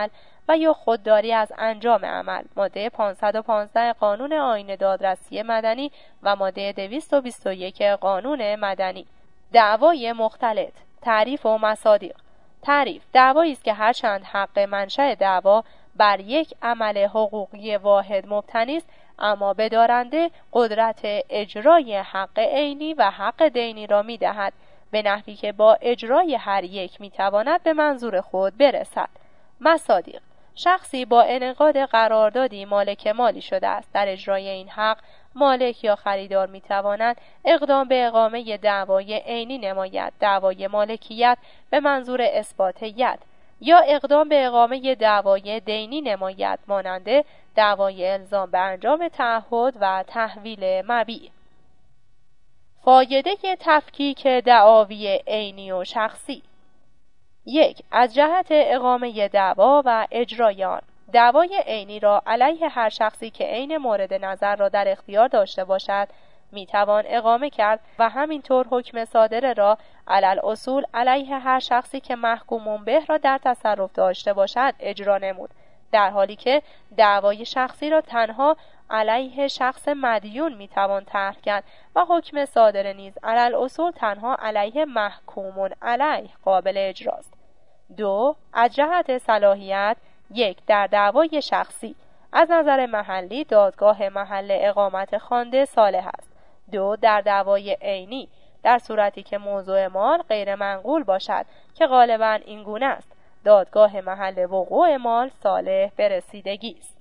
و یا خودداری از انجام عمل. ماده پانصد و پانزده قانون آیین دادرسی مدنی و ماده دویست و بیست و یک قانون مدنی. دعوای مختلط، تعریف و مصادیق. تعریف: دعوایی است که هرچند حق منشأ دعوا بر یک عمل حقوقی واحد مبتنی است، اما به دارنده قدرت اجرای حق عینی و حق دینی را می‌دهد، به نحوی که با اجرای هر یک می‌تواند به منظور خود برسد. مصادیق: شخصی با انعقاد قراردادی مالک مالی شده است. در اجرای این حق مالک یا خریدار می‌تواند اقدام به اقامه دعوای عینی نماید، دعوای مالکیت به منظور اثبات ید، یا اقدام به اقامه دعوای دینی نماید، مانند دعوای الزام به انجام تعهد و تحویل مبیع. فایده تفکیک دعاوی عینی و شخصی: یک. از جهت اقامه دعوا و اجرای آن. دعوای عینی را علیه هر شخصی که عین مورد نظر را در اختیار داشته باشد میتوان اقامه کرد و همینطور حکم صادره را علل اصول علیه هر شخصی که محکوم به را در تصرف داشته باشد اجرا نمود، در حالی که دعوای شخصی را تنها علیه شخص مدیون میتوان طرح کرد و حکم صادره نیز علل اصول تنها علیه محکوم علیه قابل اجراست. دو. از جهت صلاحیت: یک. در دعوای شخصی از نظر محلی دادگاه محل اقامت خوانده صالح است. دو. در دعوای عینی در صورتی که موضوع مال غیر منقول باشد که غالباً این گونه است، دادگاه محل وقوع مال صالح به رسیدگی است.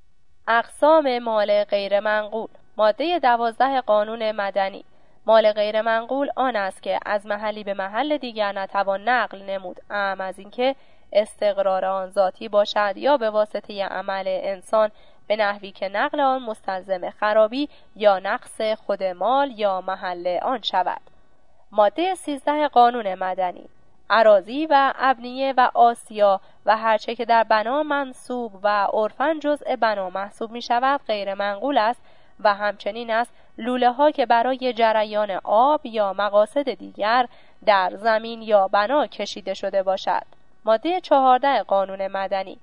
اقسام مال غیر منقول. ماده دوازده قانون مدنی: مال غیر منقول آن است که از محلی به محل دیگر نتوان نقل نمود، اعم از اینکه استقرار آن ذاتی باشد یا به واسطه عمل انسان به نحوی که نقل آن مستلزم خرابی یا نقص خود مال یا محل آن شود. ماده سیزده قانون مدنی: اراضی و ابنیه و آسیا و هرچه که در بنا منصوب و عرفاً جزء بنا محسوب می شود غیر منقول است و همچنین است لوله ها که برای جریان آب یا مقاصد دیگر در زمین یا بنا کشیده شده باشد. ماده چهارده قانون مدنی: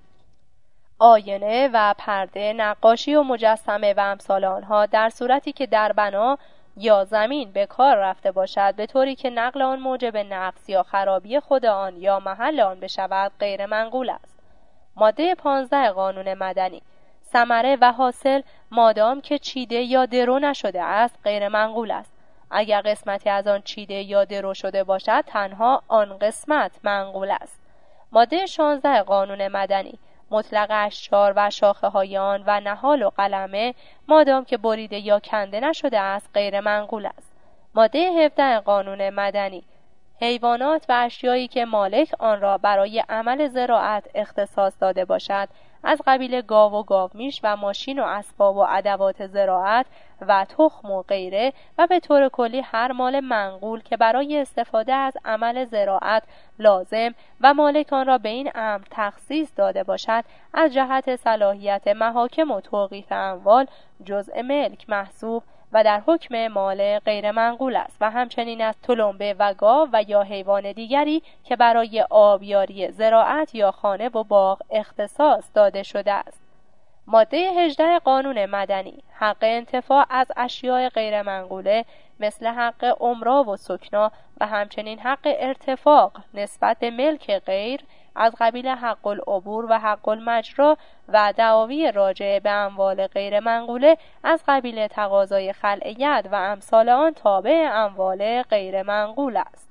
آینه و پرده، نقاشی و مجسمه و امثال آنها در صورتی که در بنا یا زمین به کار رفته باشد به طوری که نقل آن موجب نقص یا خرابی خود آن یا محل آن بشود غیر منقول است. ماده پانزده قانون مدنی: ثمره و حاصل مادام که چیده یا درو نشده است غیر منقول است. اگر قسمتی از آن چیده یا درو شده باشد تنها آن قسمت منقول است. ماده شانزده قانون مدنی: مطلق اشجار و شاخه های آن و نهال و قلمه مادام که بریده یا کنده نشده است غیر منقول است. ماده هفده قانون مدنی: حیوانات و اشیایی که مالک آن را برای عمل زراعت اختصاص داده باشد از قبیل گاو و گاومیش و ماشین و اسباب و ادوات زراعت و تخم و غیره و به طور کلی هر مال منقول که برای استفاده از عمل زراعت لازم و مالک آن را به این امر تخصیص داده باشد از جهت صلاحیت محاکم و توقیف اموال جزء ملک محسوب و در حکم مال غیر منقول است و همچنین از تلمبه و گاو و یا حیوان دیگری که برای آبیاری زراعت یا خانه و باغ اختصاص داده شده است. ماده هجده قانون مدنی: حق انتفاع از اشیاء غیر منقوله مثل حق عمرا و سکنا و همچنین حق ارتفاق نسبت به ملک غیر از قبیل حق العبور و حق المجرا و دعاوی راجع به اموال غیر منقوله از قبیل تقاضای خلع ید و امثال آن تابع اموال غیر منقول است.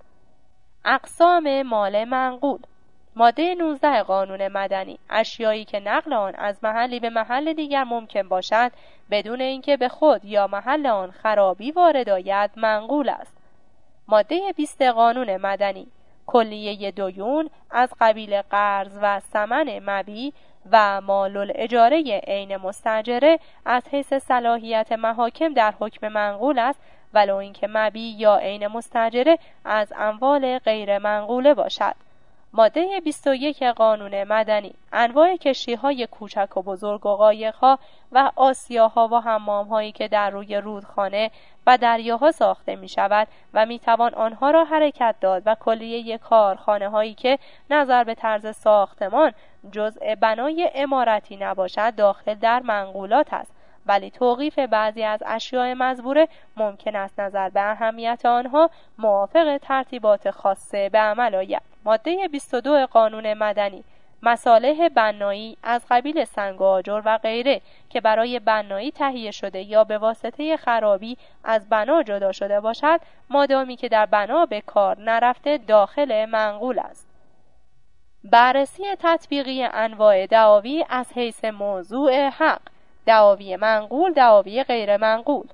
اقسام مال منقول. ماده نوزده قانون مدنی: اشیایی که نقل آن از محلی به محل دیگر ممکن باشد بدون اینکه به خود یا محل آن خرابی وارد آید منقول است. ماده بیست قانون مدنی: کلیه دیون از قبیل قرض و ثمن مبیع و مال الاجاره عین مستاجره از حیث صلاحیت محاکم در حکم منقول است ولو اینکه مبیع یا عین مستاجره از اموال غیر منقوله باشد. ماده بیست و یک قانون مدنی: انواع کشتی‌های کوچک و بزرگ و قایق‌ها و آسیاها و حمام‌هایی که در روی رودخانه و دریاها ساخته می‌شود و می‌توان آنها را حرکت داد و کلیه کارخانه‌هایی که نظر به طرز ساختمان جزء بنای عمارتی نباشد داخل در منقولات است، ولی توقیف بعضی از اشیاء مزبوره ممکن است نظر به اهمیت آنها موافق ترتیبات خاصه به عمل آید. ماده بیست و دو قانون مدنی: مصالح بنایی از قبیل سنگ و آجر و غیره که برای بنایی تهیه شده یا به واسطه خرابی از بنا جدا شده باشد، مادامی که در بنا به کار نرفته داخل منقول است. بررسی تطبیقی انواع دعاوی از حیث موضوع حق: دعاوی منقول، دعاوی غیر منقول.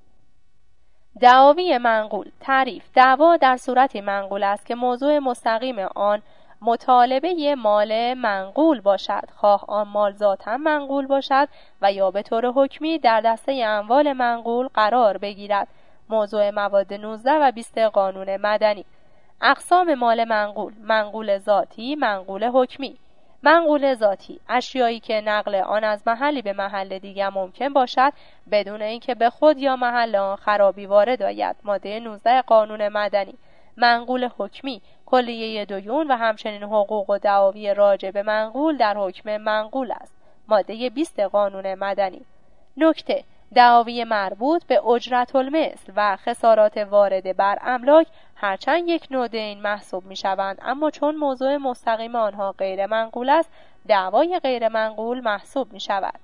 دعاوی منقول: تعریف: دعوا در صورتی منقول است که موضوع مستقیم آن مطالبه مال منقول باشد، خواه آن مال ذاتاً منقول باشد و یا به طور حکمی در دسته اموال منقول قرار بگیرد. موضوع مواد نوزده و بیست قانون مدنی: اقسام مال منقول: منقول ذاتی، منقول حکمی. منقول ذاتی: اشیایی که نقل آن از محلی به محل دیگر ممکن باشد بدون اینکه به خود یا محل آن خرابی وارد آید. ماده نوزده قانون مدنی. منقول حکمی: کلیه دیون و همچنین حقوق و دعاوی راجع به منقول در حکم منقول است. ماده بیست قانون مدنی. نکته: دعاوی مربوط به اجرت المثل و خسارات وارده بر املاک هرچند یک نوع دین محسوب می شوند، اما چون موضوع مستقیم آنها غیر منقول است، دعوای غیر منقول محسوب می شود.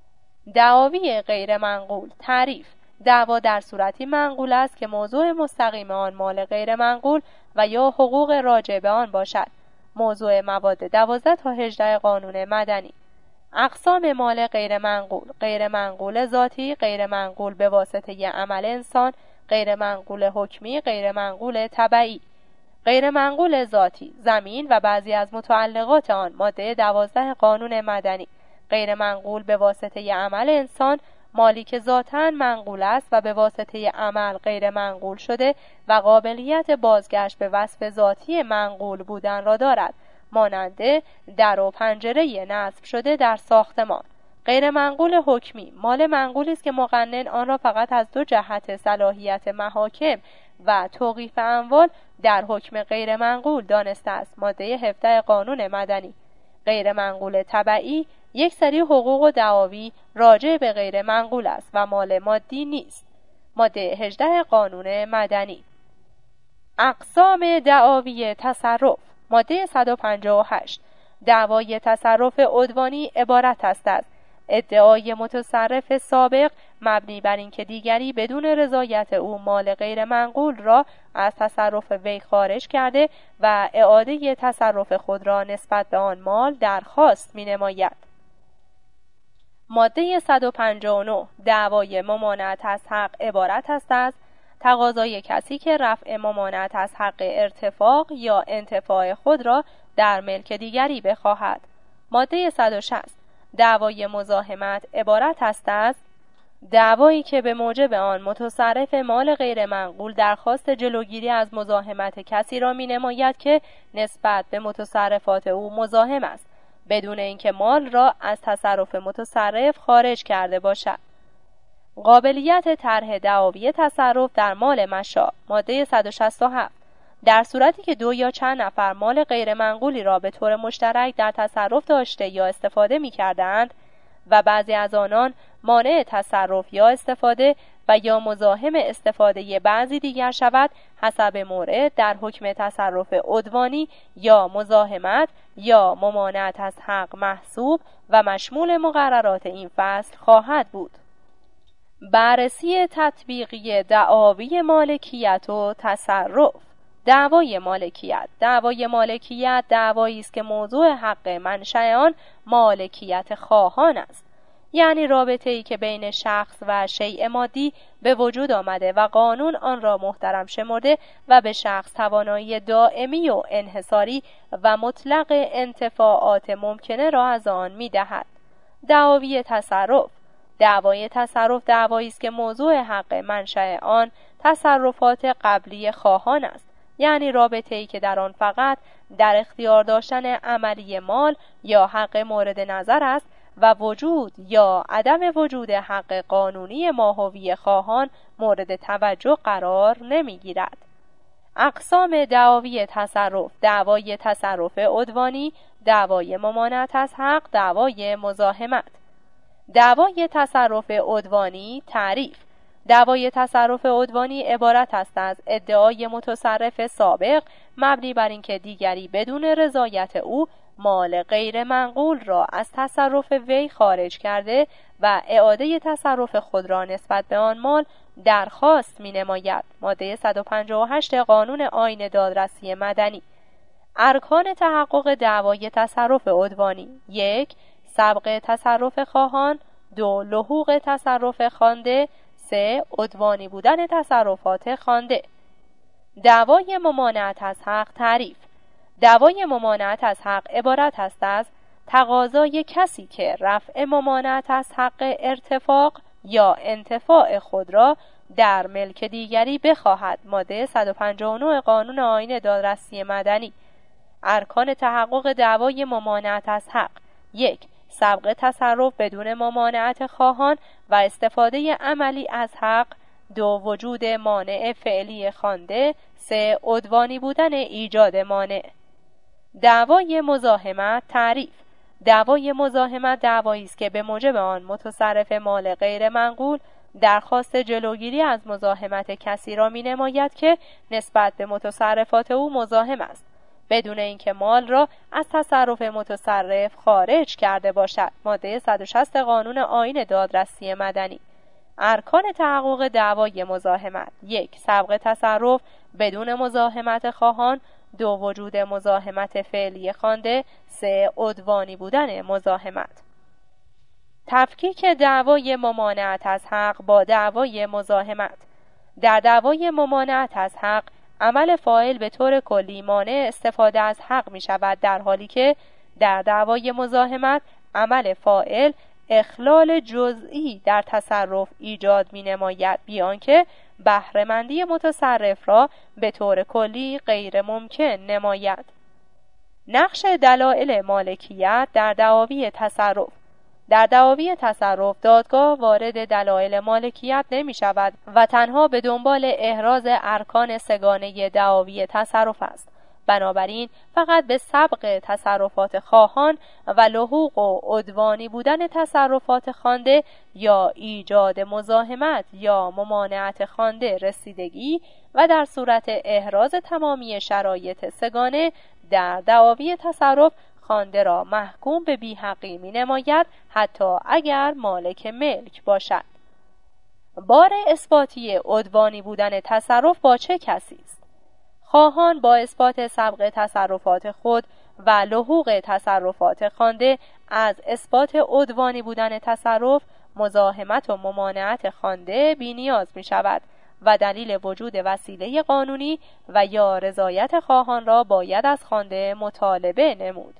دعاوی غیر منقول: تعریف: دعوا در صورتی منقول است که موضوع مستقیم آن مال غیر منقول و یا حقوق راجع به آن باشد. موضوع مواد دوازده تا هجده قانون مدنی. اقسام مال غیر منقول: غیر منقول ذاتی، غیر منقول به واسطه عمل انسان، غیر منقول حکمی، غیر منقول تبعی. غیر منقول ذاتی: زمین و بعضی از متعلقات آن. ماده دوازده قانون مدنی. غیر منقول به واسطه عمل انسان: مالی که ذاتاً منقول است و به واسطه عمل غیر منقول شده و قابلیت بازگشت به وصف ذاتی منقول بودن را دارد، مانند در و پنجره نصب شده در ساختمان. غیر منقول حکمی: مال منقولی است که مقنن آن را فقط از دو جهت صلاحیت محاکم و توقیف اموال در حکم غیر منقول دانسته است. ماده هفده قانون مدنی. غیر منقول تبعی: یک سری حقوق و دعاوی راجع به غیر منقول است و مال مادی نیست. ماده هجده قانون مدنی. اقسام دعاوی تصرف: ماده صد و پنجاه و هشت. دعوای تصرف عدوانی عبارت است از ادعای متصرف سابق مبنی بر اینکه دیگری بدون رضایت او مال غیر منقول را از تصرف وی خارج کرده و اعاده تصرف خود را نسبت به آن مال درخواست می‌نماید. ماده صد و پنجاه و نه. دعوای ممانعت از حق عبارت است از تقاضای کسی که رفع ممانعت از حق ارتفاق یا انتفاع خود را در ملک دیگری بخواهد. ماده صد و شصت. دعوای مزاحمت عبارت است از دعوایی که به موجب آن متصرف مال غیر منقول درخواست جلوگیری از مزاحمت کسی را می‌نماید که نسبت به متصرفات او مزاحم است، بدون اینکه مال را از تصرف متصرف خارج کرده باشد. قابلیت طرح دعاوی تصرف در مال مشاع. ماده صد و شصت و هفت. در صورتی که دو یا چند نفر مال غیر منقولی را به طور مشترک در تصرف داشته یا استفاده می‌کردند و بعضی از آنان مانع تصرف یا استفاده و یا مزاحم استفاده بعضی دیگر شود، حسب مورد در حکم تصرف عدوانی یا مزاحمت یا ممانعت از حق محسوب و مشمول مقررات این فصل خواهد بود. بررسی تطبیقی دعاوی مالکیت و تصرف. دعوای مالکیت. دعوای مالکیت دعوایی است که موضوع حق منشأ آن مالکیت خواهان است، یعنی رابطه‌ای که بین شخص و شیء مادی به وجود آمده و قانون آن را محترم شمرده و به شخص توانایی دائمی و انحصاری و مطلق انتفاعات ممکنه را از آن می‌دهد. دعاوی تصرف. دعوای تصرف دعوایی است که موضوع حق منشأ آن تصرفات قبلی خواهان است، یعنی رابطه‌ای که در آن فقط در اختیار داشتن عملی مال یا حق مورد نظر است و وجود یا عدم وجود حق قانونی ماهوی خواهان مورد توجه قرار نمی‌گیرد. اقسام دعاوی تصرف: دعوای تصرف عدوانی، دعوای ممانعت از حق، دعوای مزاحمت. دعوای تصرف عدوانی. تعریف: دعوای تصرف عدوانی عبارت است از ادعای متصرف سابق مبنی بر اینکه دیگری بدون رضایت او مال غیر منقول را از تصرف وی خارج کرده و اعاده تصرف خود را نسبت به آن مال درخواست می‌نماید. ماده صد و پنجاه و هشت قانون آیین دادرسی مدنی. ارکان تحقق دعوای تصرف عدوانی: یک، سبق تصرف خواهان. دو، لحوق تصرف خوانده. سه، عدوانی بودن تصرفات خوانده. دعوای ممانعت از حق. تعریف: دعوای ممانعت از حق عبارت است از تقاضای کسی که رفع ممانعت از حق ارتفاق یا انتفاع خود را در ملک دیگری بخواهد. ماده صد و پنجاه و نه قانون آیین دادرسی مدنی. ارکان تحقق دعوای ممانعت از حق: یک، سبق تصرف بدون ممانعت خواهان و استفاده عملی از حق. دو، وجود مانع فعلی خوانده. سه، عدوانی بودن ایجاد مانع. دعوای مزاحمت. تعریف: دعوای مزاحمت دعوایی است که به موجب آن متصرف مال غیر منقول درخواست جلوگیری از مزاحمت کسی را می‌نماید که نسبت به متصرفات او مزاحم است، بدون اینکه مال را از تصرف متصرف خارج کرده باشد. ماده صد و شصت قانون آیین دادرسی مدنی. ارکان تحقق دعوای مزاحمت: یک، سبق تصرف بدون مزاحمت خواهان. دو، وجود مزاحمت فعلی خوانده. سه، عدوانی بودن مزاحمت. تفکیک دعوای ممانعت از حق با دعوای مزاحمت. در دعوای ممانعت از حق عمل فاعل به طور کلی مانع استفاده از حق می شود، در حالی که در دعوای مزاحمت عمل فاعل اخلال جزئی در تصرف ایجاد می نماید، بی آنکه بهره‌مندی متصرف را به طور کلی غیر ممکن نماید. نقش دلایل مالکیت در دعاوی تصرف. در دعاوی تصرف دادگاه وارد دلایل مالکیت نمی شود و تنها به دنبال احراز ارکان سگانه دعاوی تصرف است. بنابراین فقط به سبق تصرفات خواهان و لحوق و عدوانی بودن تصرفات خوانده یا ایجاد مزاحمت یا ممانعت خوانده رسیدگی و در صورت احراز تمامی شرایط سگانه در دعاوی تصرف خوانده را محکوم به بی‌حقی می‌نماید، حتی اگر مالک ملک باشد. بار اثباتی عدوانی بودن تصرف با چه کسی است؟ خواهان با اثبات سبق تصرفات خود و لحوق تصرفات خوانده از اثبات عدوانی بودن تصرف، مزاحمت و ممانعت خوانده بی‌نیاز می‌شود و دلیل وجود وسیله قانونی و یا رضایت خواهان را باید از خوانده مطالبه نمود.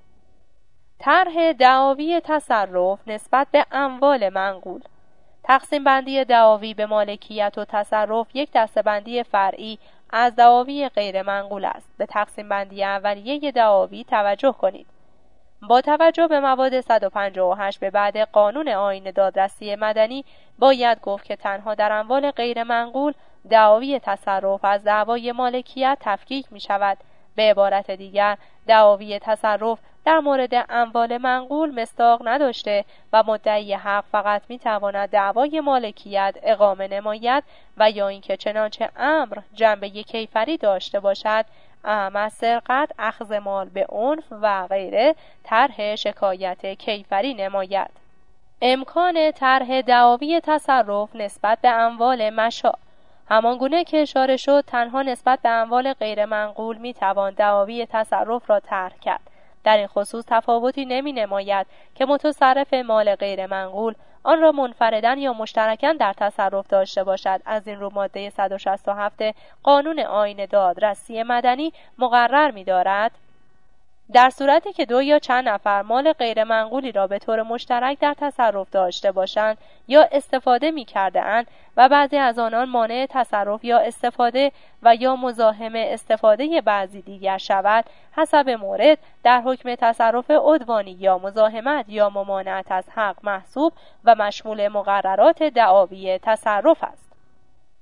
طرح دعاوی تصرف نسبت به اموال منقول. تقسیم بندی دعاوی به مالکیت و تصرف یک دسته‌بندی فرعی از دعاوی غیر منقول است. به تقسیم بندی اولیه دعاوی توجه کنید. با توجه به مواد صد و پنجاه و هشت به بعد قانون آیین دادرسی مدنی باید گفت که تنها در اموال غیر منقول دعاوی تصرف از دعوای مالکیت تفکیک می شود. به عبارت دیگر دعاوی تصرف در مورد اموال منقول مصداق نداشته و مدعی حق فقط می تواند دعوای مالکیت اقامه نماید و یا اینکه چنانچه امر جنبه کیفری داشته باشد، اهم از سرقت، اخذ مال به عنف و غیره، طرح شکایت کیفری نماید. امکان طرح دعاوی تصرف نسبت به اموال مشاع. همانگونه که اشاره شد، تنها نسبت به اموال غیر منقول می توان دعاوی تصرف را طرح کرد. در این خصوص تفاوتی نمی نماید که متصرف مال غیر منقول آن را منفرداً یا مشترکاً در تصرف داشته باشد. از این رو ماده صد و شصت و هفت قانون آیین دادرسی مدنی مقرر می دارد در صورتی که دو یا چند نفر مال غیر منقولی را به طور مشترک در تصرف داشته باشند یا استفاده می کرده اند و بعضی از آنان مانع تصرف یا استفاده و یا مزاحم استفاده بعضی دیگر شود، حسب مورد در حکم تصرف عدوانی یا مزاحمت یا ممانعت از حق محسوب و مشمول مقررات دعاوی تصرف است.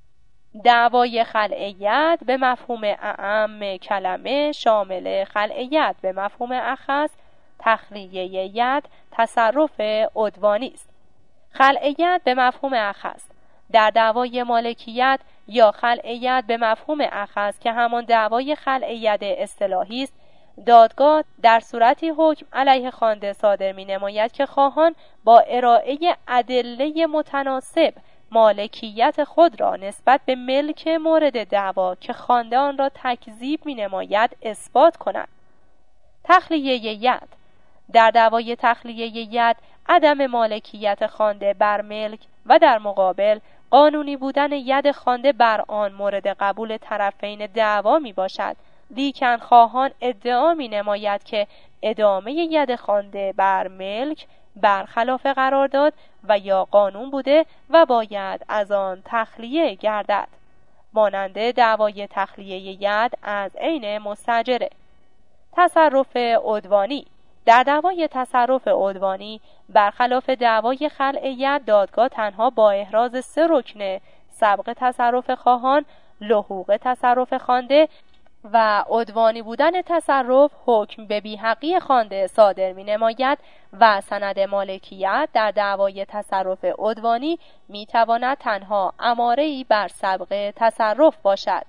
دعوای خلعیت به مفهوم اعم کلمه شامل خلعیت به مفهوم اخص، تخلیه ید، تصرف عدوانی است. خلعیت به مفهوم اخص در دعوای مالکیت یا خلعیت به مفهوم اخص که همان دعوای خلعیت اصطلاحی است، دادگاه در صورتی حکم علیه خوانده صادر می‌نماید که خواهان با ارائه ادله متناسب مالکیت خود را نسبت به ملک مورد دعوا که خوانده آن را تکذیب می‌نماید اثبات کنند. تخلیه ید در دعوای تخلیه ید عدم مالکیت خوانده بر ملک و در مقابل قانونی بودن ید خوانده بر آن مورد قبول طرفین دعوا می باشد، لیکن خواهان ادعا می نماید که ادامه ید خوانده بر ملک برخلاف قرارداد و یا قانون بوده و باید از آن تخلیه گردد، مانند دعوای تخلیه ید از عین مستاجره. تصرف عدوانی در دعوای تصرف عدوانی برخلاف دعوای خلعیت، دادگاه تنها با احراز سه رکن سبق تصرف خواهان، لحوق تصرف خوانده و عدوانی بودن تصرف حکم به بی‌حقی خوانده صادر می‌نماید و سند مالکیت در دعوای تصرف عدوانی می‌تواند تنها اماره‌ای بر سبق تصرف باشد.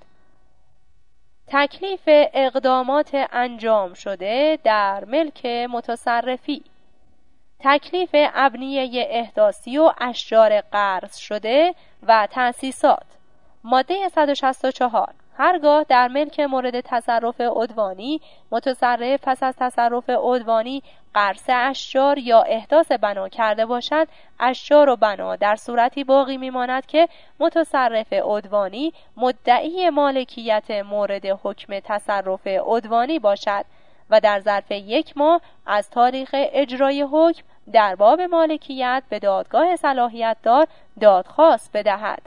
تکلیف اقدامات انجام شده در ملک متصرفی، تکلیف ابنیه احداثی و اشجار قرض شده و تأسیسات. ماده صد و شصت و چهار هرگاه در ملک مورد تصرف عدوانی متصرف پس از تصرف عدوانی قرض اشجار یا احداث بنا کرده باشد، اشجار و بنا در صورتی باقی میماند که متصرف عدوانی مدعی مالکیت مورد حکم تصرف عدوانی باشد و در ظرف یک ماه از تاریخ اجرای حکم در باب مالکیت به دادگاه صلاحیت دار دادخواست بدهد.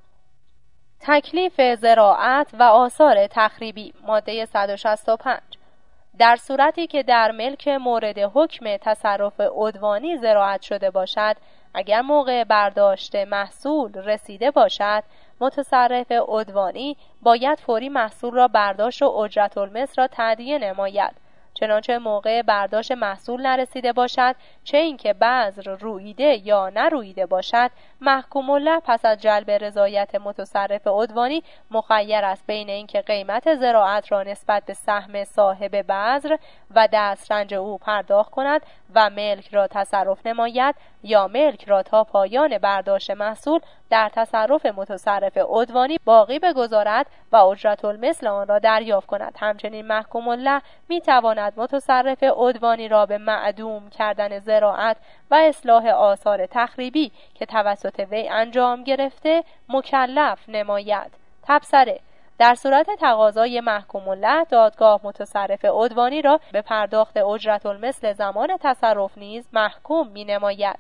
تکلیف زراعت و آثار تخریبی. ماده صد و شصت و پنج در صورتی که در ملک مورد حکم تصرف عدوانی زراعت شده باشد، اگر موقع برداشت محصول رسیده باشد، متصرف عدوانی باید فوری محصول را برداشت و اجرت المثل را تأدیه نماید. چنانچه موقع برداشت محصول نرسیده باشد، چه اینکه بذر روییده یا نروییده باشد، محکوم الله پس از جلب رضایت متصرف عدوانی مخیر است بین اینکه قیمت زراعت را نسبت به سهم صاحب بذر و دسترنج او پرداخت کند و ملک را تصرف نماید یا ملک را تا پایان برداشت محصول در تصرف متصرف عدوانی باقی بگذارد و اجرت المثل آن را دریافت کند. همچنین محکوم الله می تواند متصرف عدوانی را به معدوم کردن زراعت و اصلاح آثار تخریبی که توسط وی انجام گرفته مکلف نماید. تبصره: در صورت تقاضای محکوم الله، دادگاه متصرف عدوانی را به پرداخت اجرت المثل زمان تصرف نیز محکوم می نماید.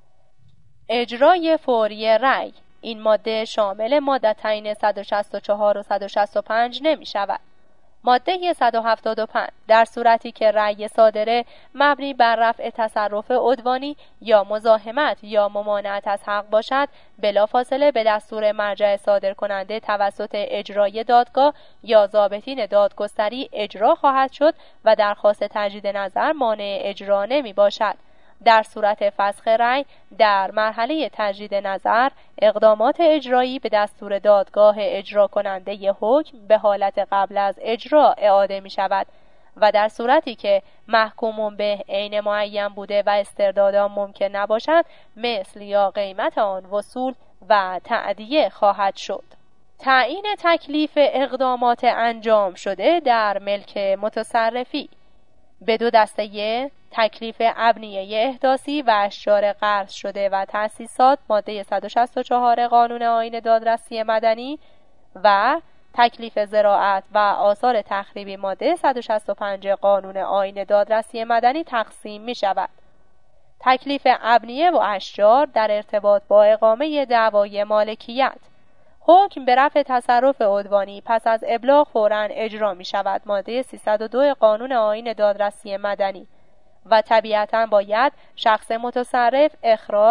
اجرای فوری رأی. این ماده شامل مادتین صد و شصت و چهار و صد و شصت و پنج نمی شود. ماده صد و هفتاد و پنج در صورتی که رأی صادره مبنی بر رفع تصرف عدوانی یا مزاحمت یا ممانعت از حق باشد، بلافاصله به دستور مرجع صادر کننده توسط اجرای دادگاه یا ضابطین دادگستری اجرا خواهد شد و درخواست تجدید نظر مانع اجرا نمی باشد. در صورت فسخ رأی در مرحله تجدید نظر، اقدامات اجرایی به دستور دادگاه اجرا کننده حکم به حالت قبل از اجرا اعاده می شود و در صورتی که محکوم به عین معین بوده و استرداد آن ممکن نباشد، مثل یا قیمت آن وصول و تأدیه خواهد شد. تعیین تکلیف اقدامات انجام شده در ملک متصرفی. به دو دسته: تکلیف ابنیه احداثی و اشجار قرض شده و تأسیسات، ماده صد و شصت و چهار قانون آیین دادرسی مدنی، و تکلیف زراعت و آثار تخریبی، ماده صد و شصت و پنج قانون آیین دادرسی مدنی تقسیم می شود. تکلیف ابنیه و اشجار در ارتباط با اقامه دعوای مالکیت. حکم به رفع تصرف عدوانی پس از ابلاغ فوراً اجرا می شود، ماده سیصد و دو قانون آیین دادرسی مدنی، و طبیعتاً باید شخص متصرف اخراج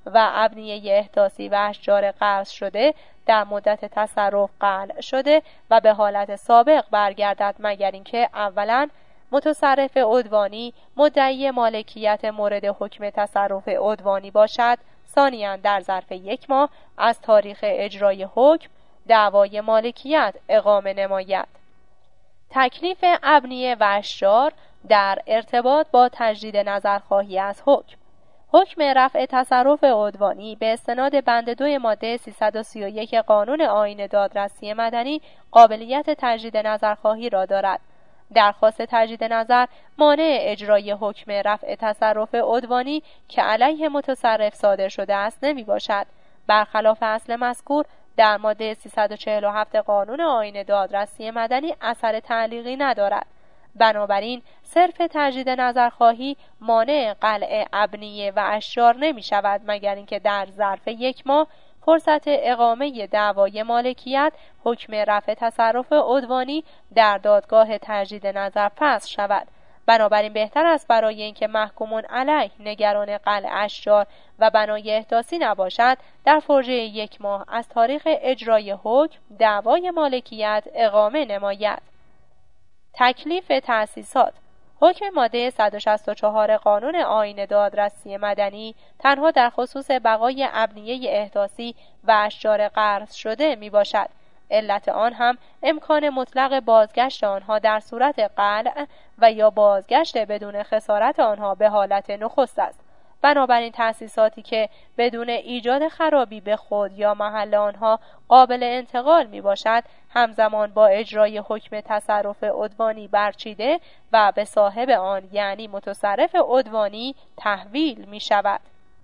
و ابنیه احداثی و اشجار قرض شده در مدت تصرف قلع شده و به حالت سابق برگردد، مگر اینکه اولاً متصرف عدوانی مدعی مالکیت مورد حکم تصرف عدوانی باشد، ثانیاً در ظرف یک ماه از تاریخ اجرای حکم دعوای مالکیت اقامه نماید. تکلیف ابنیه و اشجار در ارتباط با تجدید نظرخواهی از حکم. حکم رفع تصرف عدوانی به استناد بند دو ماده سیصد و سی و یک قانون آیین دادرسی مدنی قابلیت تجدید نظرخواهی را دارد. درخواست تجدید نظر مانع اجرای حکم رفع تصرف عدوانی که علیه متصرف صادر شده است نمی باشد. برخلاف اصل مذکور در ماده سیصد و چهل و هفت قانون آیین دادرسی مدنی اثر تعلیقی ندارد. بنابراین صرف تجدید نظرخواهی مانع قلع ابنیه و اشجار نمی شود، مگر اینکه در ظرف یک ماه فرصت اقامه دعوای مالکیت حکم رفع تصرف عدوانی در دادگاه تجدید نظر فصل شود. بنابراین بهتر است برای اینکه محکومون علیه نگران قلع اشجار و بنای احداثی نباشد، در فرجه یک ماه از تاریخ اجرای حکم دعوای مالکیت اقامه نماید. تکلیف تأسیسات. حکم ماده صد و شصت و چهار قانون آیین دادرسی مدنی تنها در خصوص بقای ابنیه احداثی و اشجار قرض شده می باشد. علت آن هم امکان مطلق بازگشت آنها در صورت قلع و یا بازگشت بدون خسارت آنها به حالت نخست است. بنابراین تأسیساتی که بدون ایجاد خرابی به خود یا محل آنها قابل انتقال می باشد، همزمان با اجرای حکم تصرف عدوانی برچیده و به صاحب آن یعنی متصرف عدوانی تحویل می شود.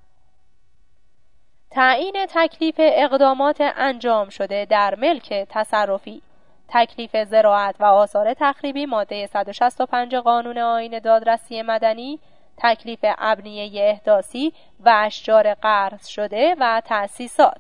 تعیین تکلیف اقدامات انجام شده در ملک تصرفی. تکلیف زراعت و آثار تخریبی ماده صد و شصت و پنج قانون آیین دادرسی مدنی، تکلیف ابنیه احداثی و اشجار قرض شده و تأسیسات.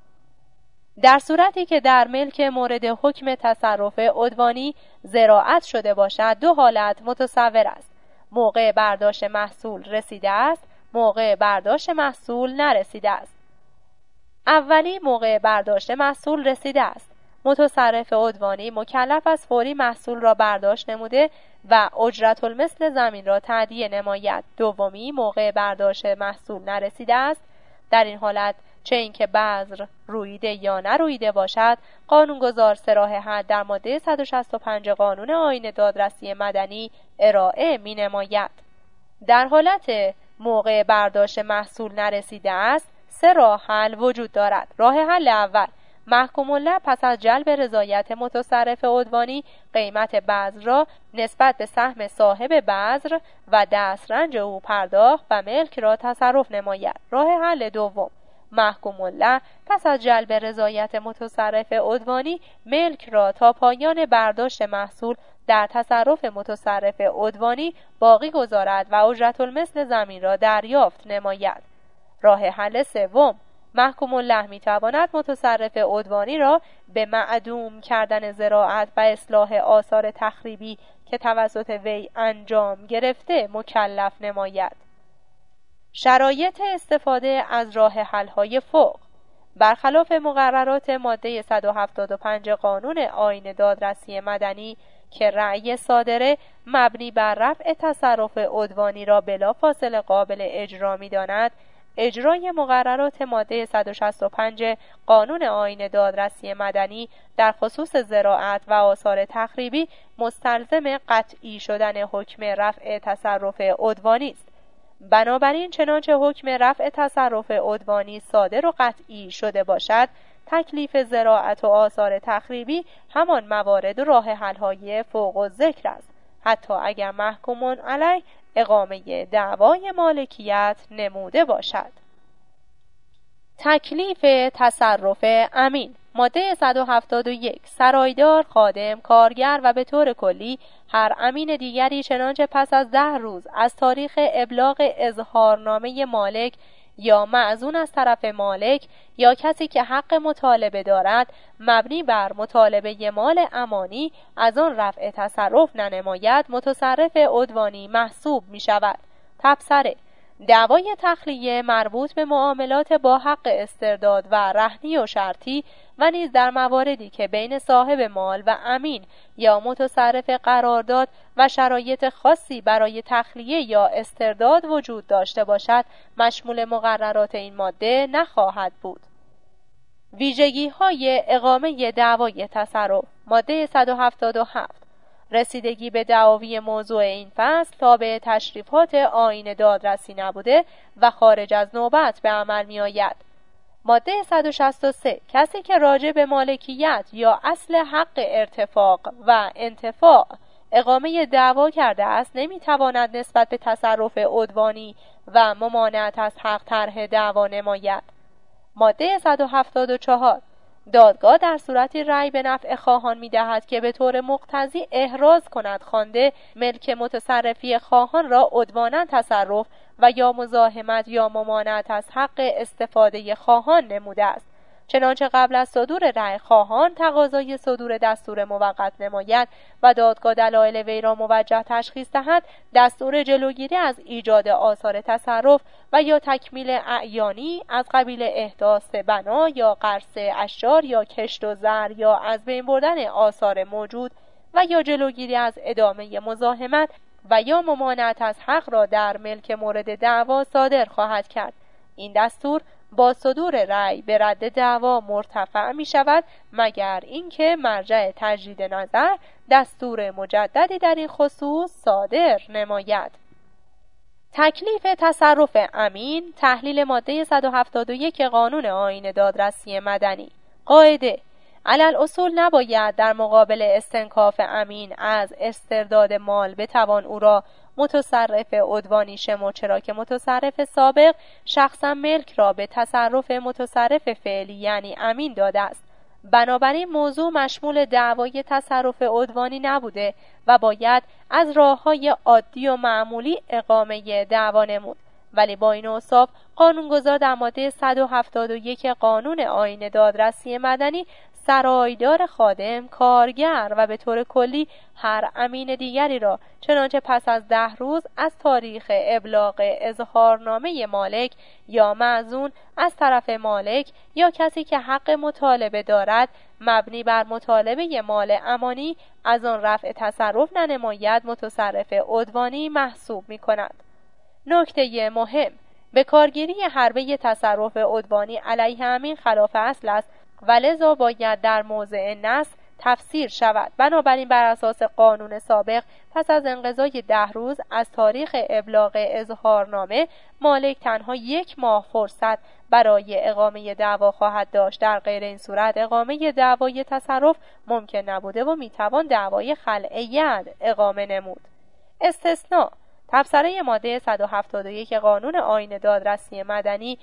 در صورتی که در ملک مورد حکم تصرف عدوانی زراعت شده باشد، دو حالت متصور است: موقع برداشت محصول رسیده است، موقع برداشت محصول نرسیده است. اولی موقع برداشت محصول رسیده است. متصرف عدوانی مکلف است فوری محصول را برداشت نموده و اجرت المثل زمین را تأدیه نماید. دومی موقع برداشت محصول نرسیده است. در این حالت چه اینکه بذر رویده یا نرویده باشد، قانونگذار سراح حد در ماده صد و شصت و پنج قانون آیین دادرسی مدنی ارائه می نماید. در حالت موقع برداشت محصول نرسیده است، سه راه حل وجود دارد. راه حل اول: محکوم الله پس از جلب رضایت متصرف عدوانی قیمت بذر را نسبت به سهم صاحب بذر و دسترنج او پرداخت و ملک را تصرف نماید. راه حل دوم: محکوم الله پس از جلب رضایت متصرف عدوانی ملک را تا پایان برداشت محصول در تصرف متصرف عدوانی باقی گذارد و اجرت المثل زمین را دریافت نماید. راه حل سوم: محکوم الله می تواند متصرف عدوانی را به معدوم کردن زراعت و اصلاح آثار تخریبی که توسط وی انجام گرفته مکلف نماید. شرایط استفاده از راه حل‌های فوق. برخلاف مقررات ماده صد و هفتاد و پنج قانون آیین دادرسی مدنی که رأی صادره مبنی بر رفع تصرف عدوانی را بلافاصله قابل اجرا می‌داند، اجرای مقررات ماده صد و شصت و پنج قانون آیین دادرسی مدنی در خصوص زراعت و آثار تخریبی مستلزم قطعی شدن حکم رفع تصرف عدوانی است. بنابراین چنانچه حکم رفع تصرف عدوانی صادر و قطعی شده باشد، تکلیف زراعت و آثار تخریبی همان موارد و راه حل‌های فوق الذکر است، حتی اگر محکومون علیه اقامه دعوای مالکیت نموده باشد. تکلیف تصرف امین. ماده صد و هفتاد و یک: سرایدار، خادم، کارگر و به طور کلی هر امین دیگری چنانچه پس از ده روز از تاریخ ابلاغ اظهارنامه مالک یا مأذون از طرف مالک یا کسی که حق مطالبه دارد مبنی بر مطالبه مال امانی از آن رفع تصرف ننماید، متصرف عدوانی محسوب می شود. تبصره: دعوای تخلیه مربوط به معاملات با حق استرداد و رهنی و شرطی و نیز در مواردی که بین صاحب مال و امین یا متصرف قرارداد و شرایط خاصی برای تخلیه یا استرداد وجود داشته باشد مشمول مقررات این ماده نخواهد بود. ویژگی‌های اقامه دعوای تصرف. ماده صد و هفتاد و هفت. رسیدگی به دعاوی موضوع این فصل تابع تشریفات آیین دادرسی نبوده و خارج از نوبت به عمل می آید. ماده صد و شصت و سه. کسی که راجع به مالکیت یا اصل حق ارتفاق و انتفاع اقامه دعوا کرده است نمی تواند نسبت به تصرف عدوانی و ممانعت از حق طرح دعوا نماید. ماده صد و هفتاد و چهار. دادگاه در صورتی رأی به نفع خواهان می دهد که به طور مقتضی احراز کند خوانده ملک متصرفی خواهان را عدوانا تصرف و یا مزاحمت یا ممانعت از حق استفاده خواهان نموده است. چنانچه قبل از صدور رأی خواهان تقاضای صدور دستور موقت نماید و دادگاه دلایل وی را موجه تشخیص دهد، دستور جلوگیری از ایجاد آثار تصرف و یا تکمیل اعیانی از قبیل احداث بنا یا غرس اشجار یا کشت و زر یا از بین بردن آثار موجود و یا جلوگیری از ادامه مزاحمت و یا ممانعت از حق را در ملک مورد دعوا صادر خواهد کرد. این دستور با صدور رأی به رد دعوا مرتفع می شود مگر اینکه مرجع تجدید نظر دستور مجددی در این خصوص صادر نماید. تکلیف تصرف امین. تحلیل ماده صد و هفتاد و یک قانون آیین دادرسی مدنی. قاعده: علل اصول نباید در مقابل استنکاف امین از استرداد مال بتوان او را متصرف عدوانی شمرد، چرا که متصرف سابق شخصا ملک را به تصرف متصرف فعلی یعنی امین داده است. بنابراین موضوع مشمول دعوای تصرف عدوانی نبوده و باید از راه‌های عادی و معمولی اقامه دعوا نمود. ولی با این اوصاف قانونگذار در ماده صد و هفتاد و یک قانون آیین دادرسی مدنی سرایدار خادم، کارگر و به طور کلی هر امین دیگری را چنانچه پس از ده روز از تاریخ ابلاغ اظهارنامه مالک یا مأذون از طرف مالک یا کسی که حق مطالبه دارد مبنی بر مطالبه مال امانی از آن رفع تصرف ننماید متصرف عدوانی محسوب می کند. نکته مهم: به کارگیری حربه تصرف عدوانی علیه امین خلاف اصل است و لذا باید در موضع نص تفسیر شود. بنابراین بر اساس قانون سابق پس از انقضای ده روز از تاریخ ابلاغ اظهارنامه مالک تنها یک ماه فرصت برای اقامه دعوا خواهد داشت. در غیر این صورت اقامه دعوای تصرف ممکن نبوده و میتوان دعوای خلع ید اقامه نمود. استثناء: تبصره ماده صد و هفتاد و یک قانون آیین دادرسی مدنی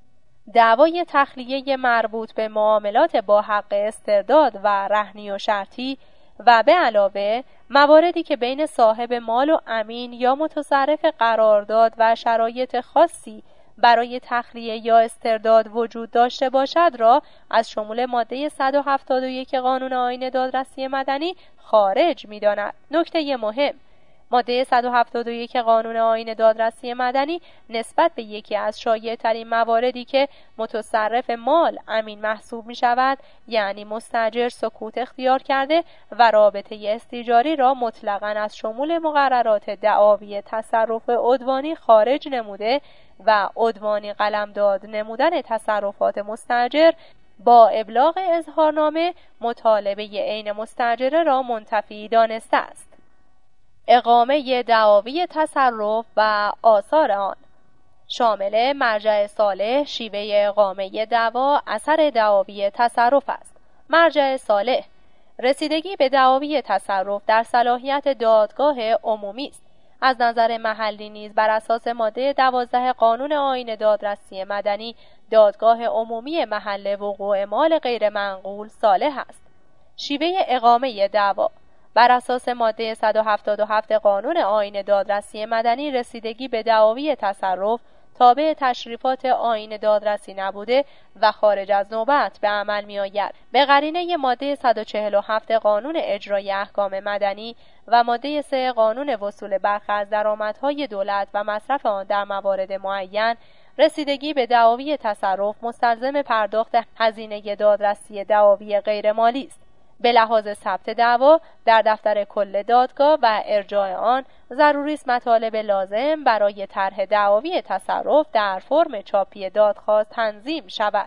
دعوای تخلیه مربوط به معاملات با حق استرداد و رهنی و شرطی و به علاوه مواردی که بین صاحب مال و امین یا متصرف قرارداد و شرایط خاصی برای تخلیه یا استرداد وجود داشته باشد را از شمول ماده صد و هفتاد و یک قانون آیین دادرسی مدنی خارج می‌داند. نکته مهم: ماده صد و هفتاد و یک قانون آیین دادرسی مدنی نسبت به یکی از شایع‌ترین مواردی که متصرف مال امین محسوب می شود یعنی مستاجر سکوت اختیار کرده و رابطه استیجاری را مطلقاً از شمول مقررات دعاوی تصرف عدوانی خارج نموده و عدوانی قلمداد نمودن تصرفات مستاجر با ابلاغ اظهارنامه مطالبه عین مستاجره را منتفی دانسته است. اقامه دعاوی تصرف و آثار آن شامل مرجع صالح، شیوه اقامه دعوا، اثر دعاوی تصرف است. مرجع صالح: رسیدگی به دعاوی تصرف در صلاحیت دادگاه عمومی است. از نظر محلی نیز بر اساس ماده دوازده قانون آیین دادرسی مدنی دادگاه عمومی محل وقوع مال غیر منقول صالح است. شیوه اقامه دعوا: بر اساس ماده صد و هفتاد و هفت قانون آیین دادرسی مدنی رسیدگی به دعاوی تصرف تابع تشریفات آیین دادرسی نبوده و خارج از نوبت به عمل می آید. به قرینه ماده صد و چهل و هفت قانون اجرای احکام مدنی و ماده سه قانون وصول برخی از درآمدهای دولت و مصرف آن در موارد معین، رسیدگی به دعاوی تصرف مستلزم پرداخت هزینه دادرسی دعاوی غیرمالی است. به لحاظ ثبت دعوا در دفتر کل دادگاه و ارجاع آن ضروری است مطالب لازم برای طرح دعاوی تصرف در فرم چاپی دادخواست تنظیم شود.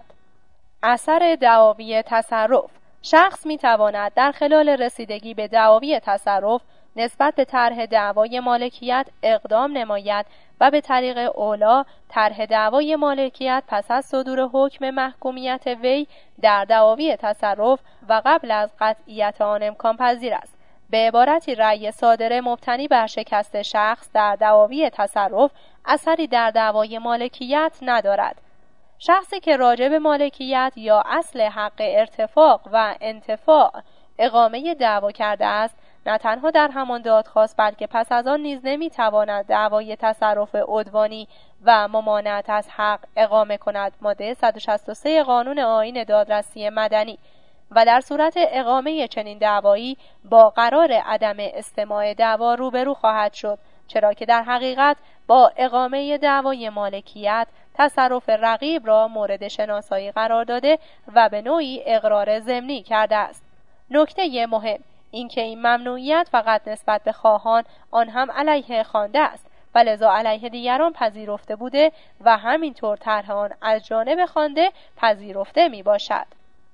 اثر دعاوی تصرف: شخص می تواند در خلال رسیدگی به دعاوی تصرف نسبت به طرح دعوای مالکیت اقدام نماید و به طریق اولا طرح دعوای مالکیت پس از صدور حکم محکومیت وی در دعاوی تصرف و قبل از قطعیت آن امکان پذیر است. به عبارتی رأی صادره مبتنی بر شکست شخص در دعاوی تصرف اثری در دعوای مالکیت ندارد. شخصی که راجع به مالکیت یا اصل حق ارتفاع و انتفاع اقامه دعوا کرده است، نه تنها در همان دادخواست بلکه پس از آن نیز نمیتواند دعوای تصرف عدوانی و ممانعت از حق اقامه کند. ماده صد و شصت و سه قانون آیین دادرسی مدنی. و در صورت اقامه چنین دعوایی با قرار عدم استماع دعوا روبرو خواهد شد، چرا که در حقیقت با اقامه دعوای مالکیت تصرف رقیب را مورد شناسایی قرار داده و به نوعی اقرار ضمنی کرده است. نکته مهم اینکه این ممنوعیت فقط نسبت به خواهان آن هم علیه خوانده است و لذا علیه دیگران پذیرفته بوده و همینطور طرح آن از جانب خوانده پذیرفته می باشد.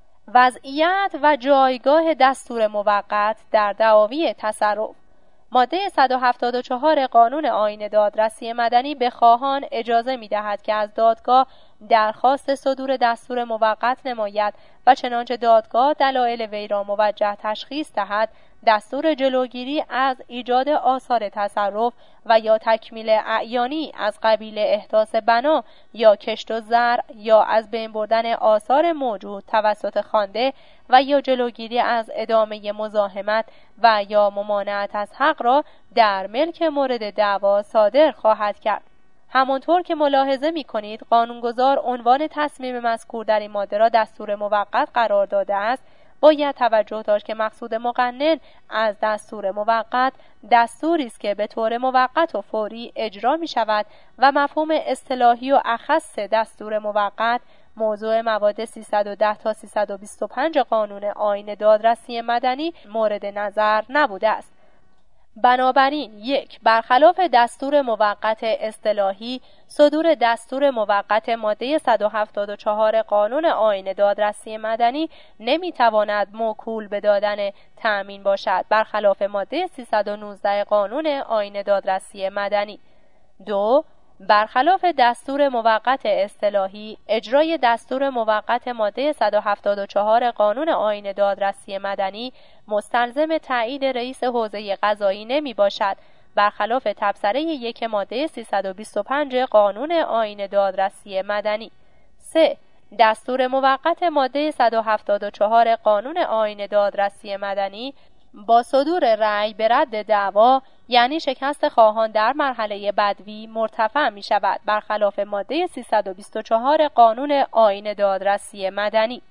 وضعیت و جایگاه دستور موقت در دعاوی تصرف: ماده صد و هفتاد و چهار قانون آیین دادرسی مدنی به خواهان اجازه می دهد که از دادگاه درخواست صدور دستور موقت نماید و چنانچه دادگاه دلایل وی را موجه تشخیص دهد، دستور جلوگیری از ایجاد آثار تصرف و یا تکمیل اعیانی از قبیل احداث بنا یا کشت و زرع یا از بین بردن آثار موجود توسط خوانده و یا جلوگیری از ادامه مزاحمت و یا ممانعت از حق را در ملک مورد دعوا صادر خواهد کرد. همانطور که ملاحظه می کنید قانونگذار عنوان تصمیم مذکور در این ماده را دستور موقت قرار داده است. باید توجه داشت که مقصود مقنن از دستور موقت دستوری است که به طور موقت و فوری اجرا می شود و مفهوم اصطلاحی و اخص دستور موقت موضوع مواد سیصد و ده تا سیصد و بیست و پنج قانون آیین دادرسی مدنی مورد نظر نبوده است. بنابراین یک، برخلاف دستور موقت اصطلاحی، صدور دستور موقت ماده صد و هفتاد و چهار قانون آیین دادرسی مدنی نمیتواند موکول به دادن تأمین باشد، برخلاف ماده سیصد و نوزده قانون آیین دادرسی مدنی. دو، برخلاف دستور موقت اصطلاحی، اجرای دستور موقت ماده صد و هفتاد و چهار قانون آیین دادرسی مدنی مستلزم تایید رئیس حوزه قضایی نمی باشد، برخلاف تبصره یک ماده سیصد و بیست و پنج قانون آیین دادرسی مدنی. سه، دستور موقت ماده صد و هفتاد و چهار قانون آیین دادرسی مدنی با صدور رأی به رد دعوا، یعنی شکست خواهان در مرحله بدوی، مرتفع می شود، برخلاف ماده سیصد و بیست و چهار قانون آیین دادرسی مدنی.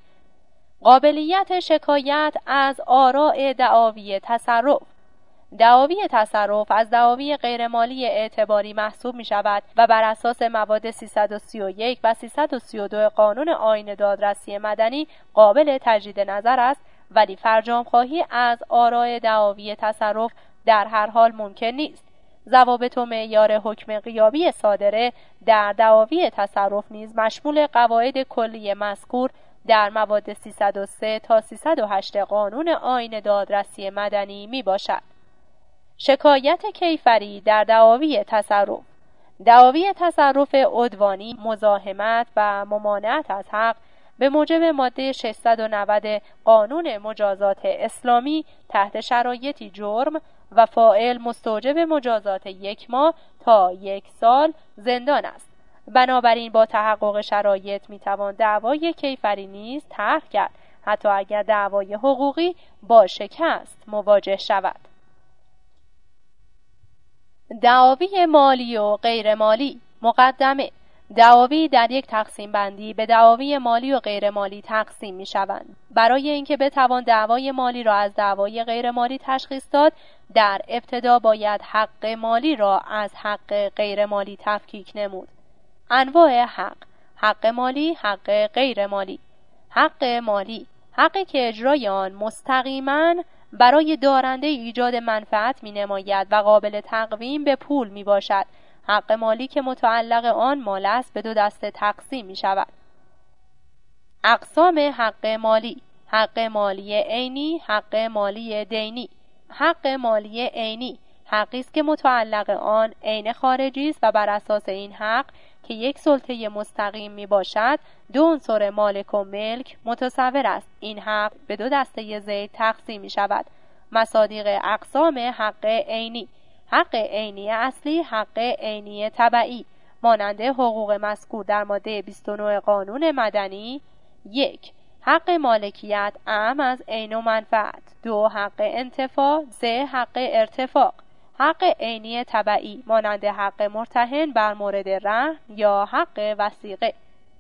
قابلیت شکایت از آراء دعاوی تصرف: دعاوی تصرف از دعاوی غیرمالی اعتباری محسوب می شود و بر اساس مواد سیصد و سی و یک و سیصد و سی و دو قانون آیین دادرسی مدنی قابل تجدید نظر است، ولی فرجام خواهی از آراء دعاوی تصرف در هر حال ممکن نیست. ضوابط و معیار حکم غیابی صادره در دعاوی تصرف نیز مشمول قواعد کلی مذکور در مواد سیصد و سه تا سیصد و هشت قانون آیین دادرسی مدنی می باشد. شکایت کیفری در دعاوی تصرف: دعاوی تصرف عدوانی، مزاحمت و ممانعت از حق به موجب ماده ششصد و نود قانون مجازات اسلامی تحت شرایطی جرم و فاعل مستوجب مجازات یک ماه تا یک سال زندان است. بنابراین با تحقق شرایط میتوان دعوای کیفری نیز طرح کرد، حتی اگر دعوای حقوقی با شکست مواجه شود. دعاوی مالی و غیر مالی: مقدمه: دعاوی در یک تقسیم بندی به دعاوی مالی و غیر مالی تقسیم می شوند. برای اینکه بتوان دعوای مالی را از دعوای غیر مالی تشخیص داد، در ابتدا باید حق مالی را از حق غیر مالی تفکیک نمود. انواع حق: حق مالی، حق غیر مالی. حق مالی: حقی که اجرای آن مستقیما برای دارنده ایجاد منفعت می نماید و قابل تقویم به پول می باشد. حق مالی که متعلق آن مال است به دو دسته تقسیم می شود. اقسام حق مالی: حق مالی عینی، حق مالی دینی. حق مالی عینی حقی است که متعلق آن عین خارجی است و بر اساس این حق که یک سلطه مستقیم می باشد، دو عنصر مالک و ملک متصور است. این حق به دو دسته ذیل تقسیم می شود. مصادیق اقسام حق عینی: حق عینی اصلی، حق عینی تبعی. مانند حقوق مذکور در ماده بیست و نه قانون مدنی: یک. حق مالکیت اعم از عین و منفعت. دو. حق انتفاع. سه. حق ارتفاق. حق عینی تبعی مانند حق مرتهن بر مورد رهن یا حق وثیقه.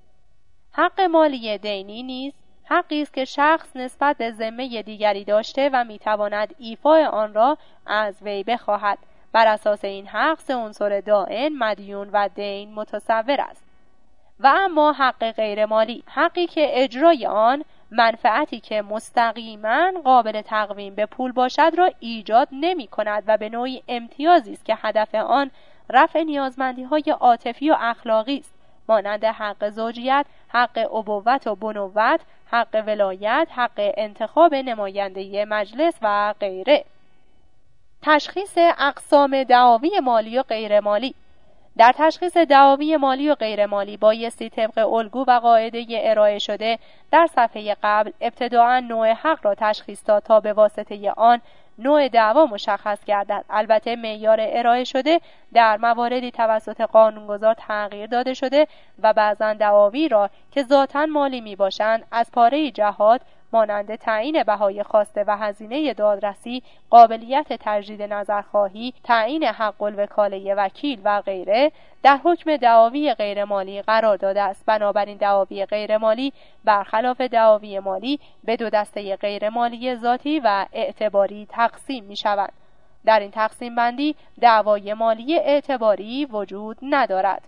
حق مالی دینی نیز حقی است که شخص نسبت به ذمه دیگری داشته و میتواند ایفای آن را از وی بخواهد. بر اساس این حق سه عنصر دائن، مدیون و دین متصور است. و اما حق غیر مالی حقی که اجرای آن منفعتی که مستقیما قابل تقویم به پول باشد را ایجاد نمی کند و به نوعی امتیازی است که هدف آن رفع نیازمندی های عاطفی و اخلاقی است، مانند حق زوجیت، حق ابوت و بنوت، حق ولایت، حق انتخاب نماینده مجلس و غیره. تشخیص اقسام دعاوی مالی و غیر مالی: در تشخیص دعاوی مالی و غیر مالی بایستی طبق الگو و قاعده ارائه شده در صفحه قبل ابتداءً نوع حق را تشخیص داد تا به واسطه آن نوع دعوا مشخص گردد. البته معیار ارائه شده در مواردی توسط قانونگذار تغییر داده شده و بعضاً دعاوی را که ذاتاً مالی می باشند از پاره جهات مانند تعیین بهای خواسته و هزینه دادرسی، قابلیت تجدید نظرخواهی، تعیین حق الوکاله وکیل و غیره در حکم دعاوی غیرمالی قرار داده است. بنابراین دعاوی غیرمالی برخلاف دعاوی مالی به دو دسته غیرمالی ذاتی و اعتباری تقسیم می شوند. در این تقسیم بندی دعوای مالی اعتباری وجود ندارد.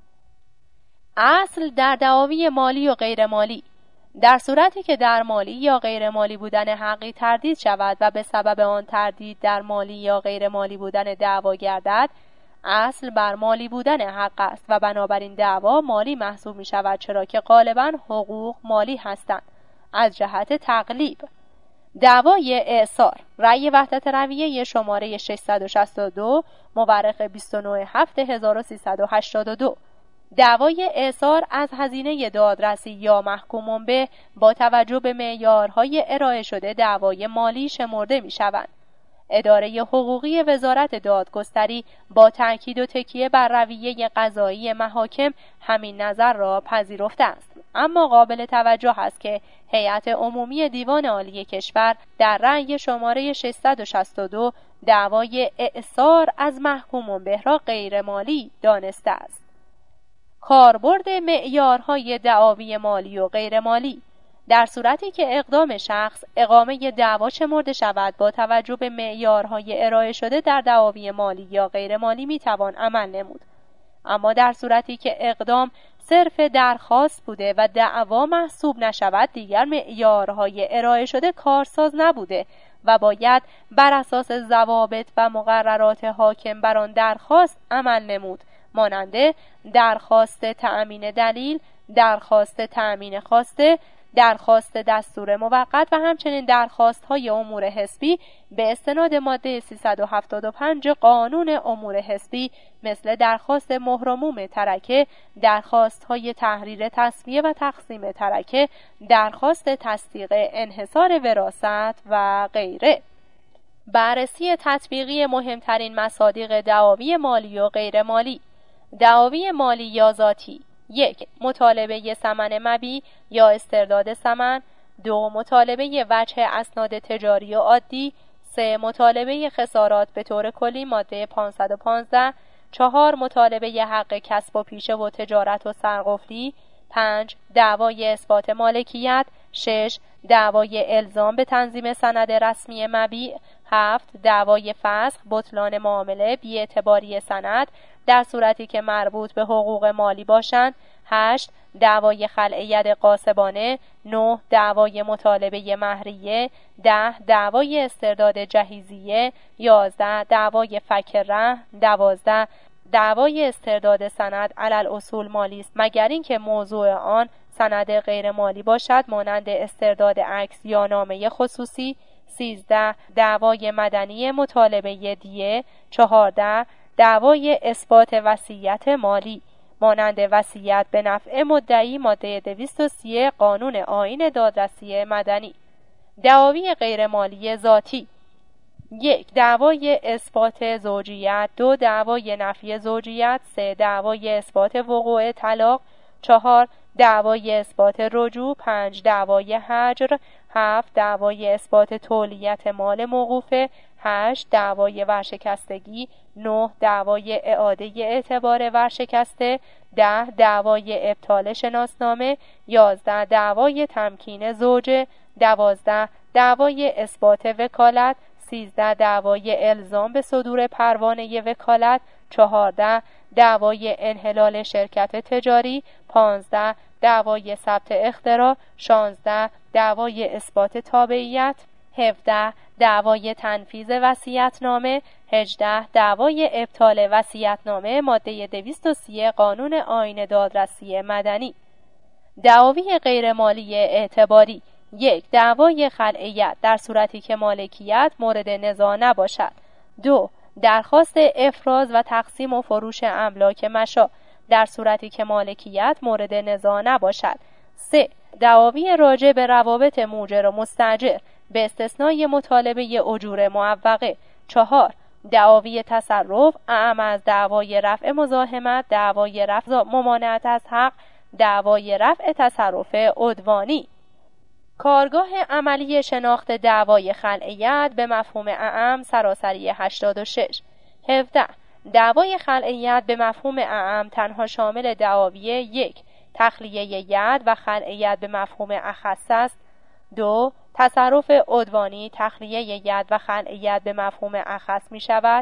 اصل در دعاوی مالی و غیرمالی: در صورتی که در مالی یا غیر مالی بودن حقی تردید شود و به سبب آن تردید در مالی یا غیر مالی بودن دعوا گردد، اصل بر مالی بودن حق است و بنابراین دعوا مالی محسوب می شود، چرا که غالباً حقوق مالی هستند. از جهت تقلیب: دعوای اعصار رأی وحدت رویه شماره ششصد و شصت و دو مورخ بیست و نه هفت هزار و سیصد و هشتاد و دو. دعوای اعصار از هزینه دادرسی یا محکوم به با توجه به معیارهای ارائه شده دعوای مالی شمرده می شوند. اداره حقوقی وزارت دادگستری با تأکید و تکیه بر رویه قضایی محاکم همین نظر را پذیرفته است. اما قابل توجه است که هیئت عمومی دیوان عالی کشور در رأی شماره ششصد و شصت و دو دعوای اعصار از محکوم به را غیر مالی دانسته است. کاربرد معیارهای دعاوی مالی و غیر مالی: در صورتی که اقدام شخص اقامه دعوا شمرده شود با توجه به معیارهای ارائه شده در دعاوی مالی یا غیر مالی می توان عمل نمود. اما در صورتی که اقدام صرف درخواست بوده و دعوا محسوب نشود، دیگر معیارهای ارائه شده کارساز نبوده و باید بر اساس ضوابط و مقررات حاکم بر آن درخواست عمل نمود، مانند درخواست تأمین دلیل، درخواست تأمین خواسته، درخواست دستور موقت و همچنین درخواست‌های امور حزبی به استناد ماده سیصد و هفتاد و پنج قانون امور حزبی، مثل درخواست مهر عموم ترکه، درخواست‌های تحریر تصفیه و تقسیم ترکه، درخواست تصدیق انحصار وراثت و غیره. بررسی تطبیقی مهمترین مصادیق دعاوی مالی و غیر مالی: دعاوی مالی یا ذاتی: یک. مطالبه ثمن مبیع یا استرداد ثمن. دو. مطالبه وجه اسناد تجاری و عادی. سه. مطالبه خسارات به طور کلی، ماده پانصد و پانزده. چهار مطالبه ی حق کسب و پیشه و تجارت و سرقفلی. پنج دعوای اثبات مالکیت. شش دعوای الزام به تنظیم سند رسمی مبیع. هفت دعوای فسخ بطلان معامله بی‌اعتباری سند در صورتی که مربوط به حقوق مالی باشند. هشت دعوای خلع ید غاصبانه. نه دعوای مطالبه مهریه. ده دعوای استرداد جهیزیه. یازده دعوای فک رهن. دوازده دعوای استرداد سند علی الاصول مالی است مگر اینکه موضوع آن سند غیر مالی باشد مانند استرداد عکس یا نامه خصوصی. سیزده دعوای مدنی مطالبه دیه. چهارده دعوای اثبات وصیت مالی مانند وصیت به نفع مدعی ماده دویست و سی قانون آیین دادرسی مدنی. دعاوی غیر مالی ذاتی: یک دعوای اثبات زوجیت. دو دعوای نفی زوجیت. سه دعوای اثبات وقوع طلاق. چهار دعوای اثبات رجوع. پنج دعوای هجر. هفت دعوای اثبات تولیت مال موقوفه. هشت دعوای ورشکستگی. نه دعوای اعاده اعتبار ورشکسته. ده دعوای ابطال شناسنامه. یازده دعوای تمکین زوجه. دوازده دعوای اثبات وکالت. سیزده دعوای الزام به صدور پروانه وکالت. چهارده دعوای انحلال شرکت تجاری. پانزده دعوای ثبت اختراع. شانزده دعوای اثبات تابعیت. هفده دعوای تنفیذ وصیت‌نامه. هجده دعوای ابطال وصیت‌نامه ماده دویست و سی قانون آیین دادرسی مدنی. دعاوی غیرمالی اعتباری: یک دعوای خلع ید در صورتی که مالکیت مورد نزاع نباشد. دو درخواست افراز و تقسیم و فروش املاک مشاع در صورتی که مالکیت مورد نزاع نباشد. سه دعاوی راجع به روابط موجر و مستاجر به استثنای مطالبه اجور معوقه. چهار دعاوی تصرف اعم از دعوای رفع مزاحمت، دعوای رفع ممانعت از حق، دعوای رفع تصرف عدوانی. کارگاه عملی شناخت دعوای خلع ید به مفهوم اعم سراسری هشتاد و شش. هفده دعوای خلع ید به مفهوم اعم تنها شامل دعاوی یک تخلیه ید و خلع ید به مفهوم اخص است. دو تصرف عدوانی تخلیه ید و خلع ید به مفهوم اخص می شود.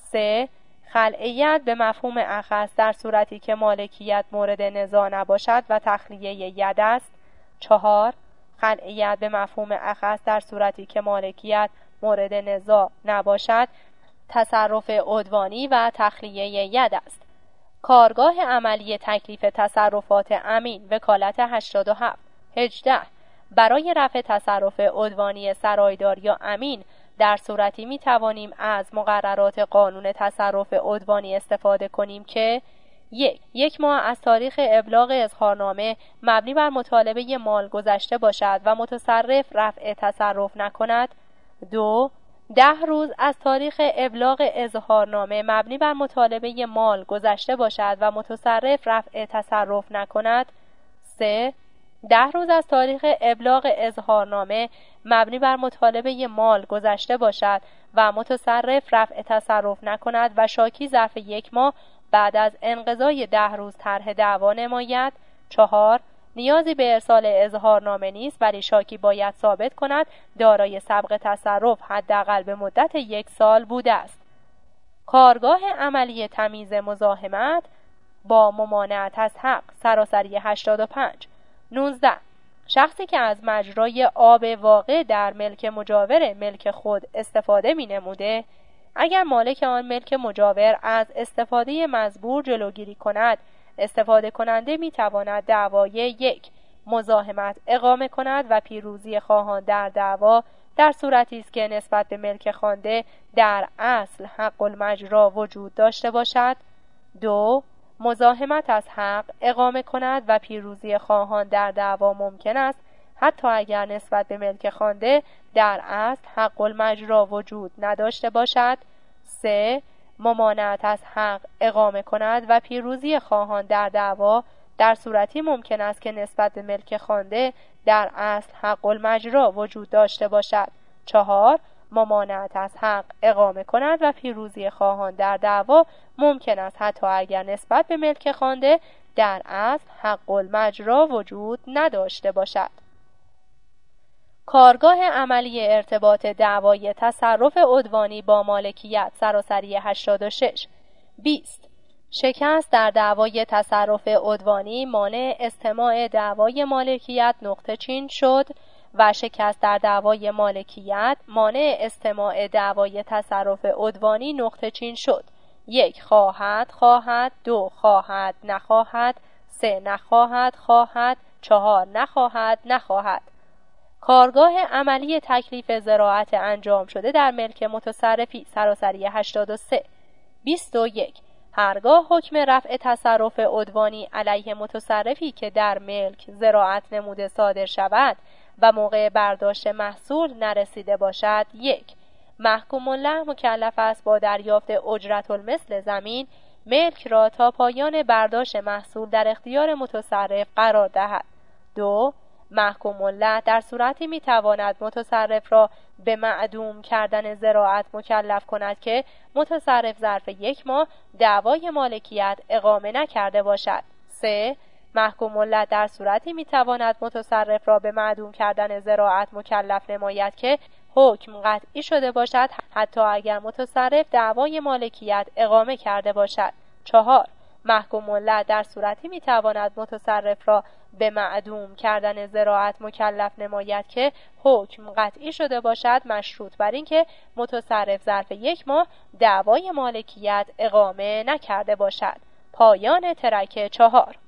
سه خلع ید به مفهوم اخص در صورتی که مالکیت مورد نزاع نباشد و تخلیه ید است. چهار خلع ید به مفهوم اخص در صورتی که مالکیت مورد نزاع نباشد، تصرف عدوانی و تخلیه ید است. کارگاه عملی تکلیف تصرفات امین وکالت هشتاد و هفت. هجده برای رفع تصرف عدوانی سرایدار یا امین در صورتی می توانیم از مقررات قانون تصرف عدوانی استفاده کنیم که یک یک ماه از تاریخ ابلاغ اظهارنامه مبنی بر مطالبه مال گذشته باشد و متصرف رفع تصرف نکند. دو ده روز از تاریخ ابلاغ اظهارنامه مبنی بر مطالبه مال گذشته باشد و متصرف رفع تصرف نکند. سه ده روز از تاریخ ابلاغ اظهارنامه مبنی بر مطالبه مال گذشته باشد و متصرف رفع تصرف نکند و شاکی ظرف یک ماه بعد از انقضای ده روز طرح دعوا نماید. چهار نیازی به ارسال اظهارنامه نیست ولی شاکی باید ثابت کند دارای سبق تصرف حداقل به مدت یک سال بوده است. کارگاه عملی تمیز مزاحمت با ممانعت از حق سراسری هشتاد و پنج. نوزده شخصی که از مجرای آب واقع در ملک مجاور ملک خود استفاده می نموده، اگر مالک آن ملک مجاور از استفاده مزبور جلوگیری کند، استفاده کننده می تواند دعوای یک مزاحمت اقامه کند و پیروزی خواهان در دعوا در صورتی است که نسبت به ملک خوانده در اصل حق المجرا وجود داشته باشد. دو مزاحمت از حق اقامه کند و پیروزی خواهان در دعوا ممکن است حتی اگر نسبت به ملک خوانده در اصل حق المجرا وجود نداشته باشد. سه ممانعت از حق اقامه کند و پیروزی خواهان در دعوا در صورتی ممکن است که نسبت به ملک خوانده در اصل حق المجرا وجود داشته باشد. چهار ممانعت از حق اقامه کند و پیروزی خواهان در دعوا ممکن است حتی اگر نسبت به ملک خوانده در اصل حق المجرا وجود نداشته باشد. کارگاه عملی ارتباط دعوای تصرف عدوانی با مالکیت سراسری هشتاد و شش. بیست. شکست در دعوای تصرف عدوانی مانع استماع دعوای مالکیت نقطه چین شد و شکست در دعوای مالکیت مانع استماع دعوای تصرف عدوانی نقطه چین شد. یک خواهد خواهد، دو خواهد نخواهد، سه نخواهد خواهد، چهار نخواهد نخواهد. کارگاه عملی تکلیف زراعت انجام شده در ملک متصرفی سراسری هشتاد و سه. بیست و یک. هرگاه حکم رفع تصرف عدوانی علیه متصرفی که در ملک زراعت نموده صادر شود و موقع برداشت محصول نرسیده باشد، یک محکوم له مکلف است با دریافت اجرت المثل زمین ملک را تا پایان برداشت محصول در اختیار متصرف قرار دهد. دو محکوم له در صورتی میتواند متصرف را به معدوم کردن زراعت مکلف کند که متصرف ظرف یک ماه دعوای مالکیت اقامه نکرده باشد. سه محکوم له در صورتی میتواند متصرف را به معدوم کردن زراعت مکلف نماید که حکم قطعی شده باشد حتی اگر متصرف دعوای مالکیت اقامه کرده باشد. چهار محکوم له در صورتی میتواند متصرف را به معدوم کردن زراعت مکلف نماید که حکم قطعی شده باشد مشروط بر اینکه متصرف ظرف یک ماه دعوای مالکیت اقامه نکرده باشد. پایان ترک چهار.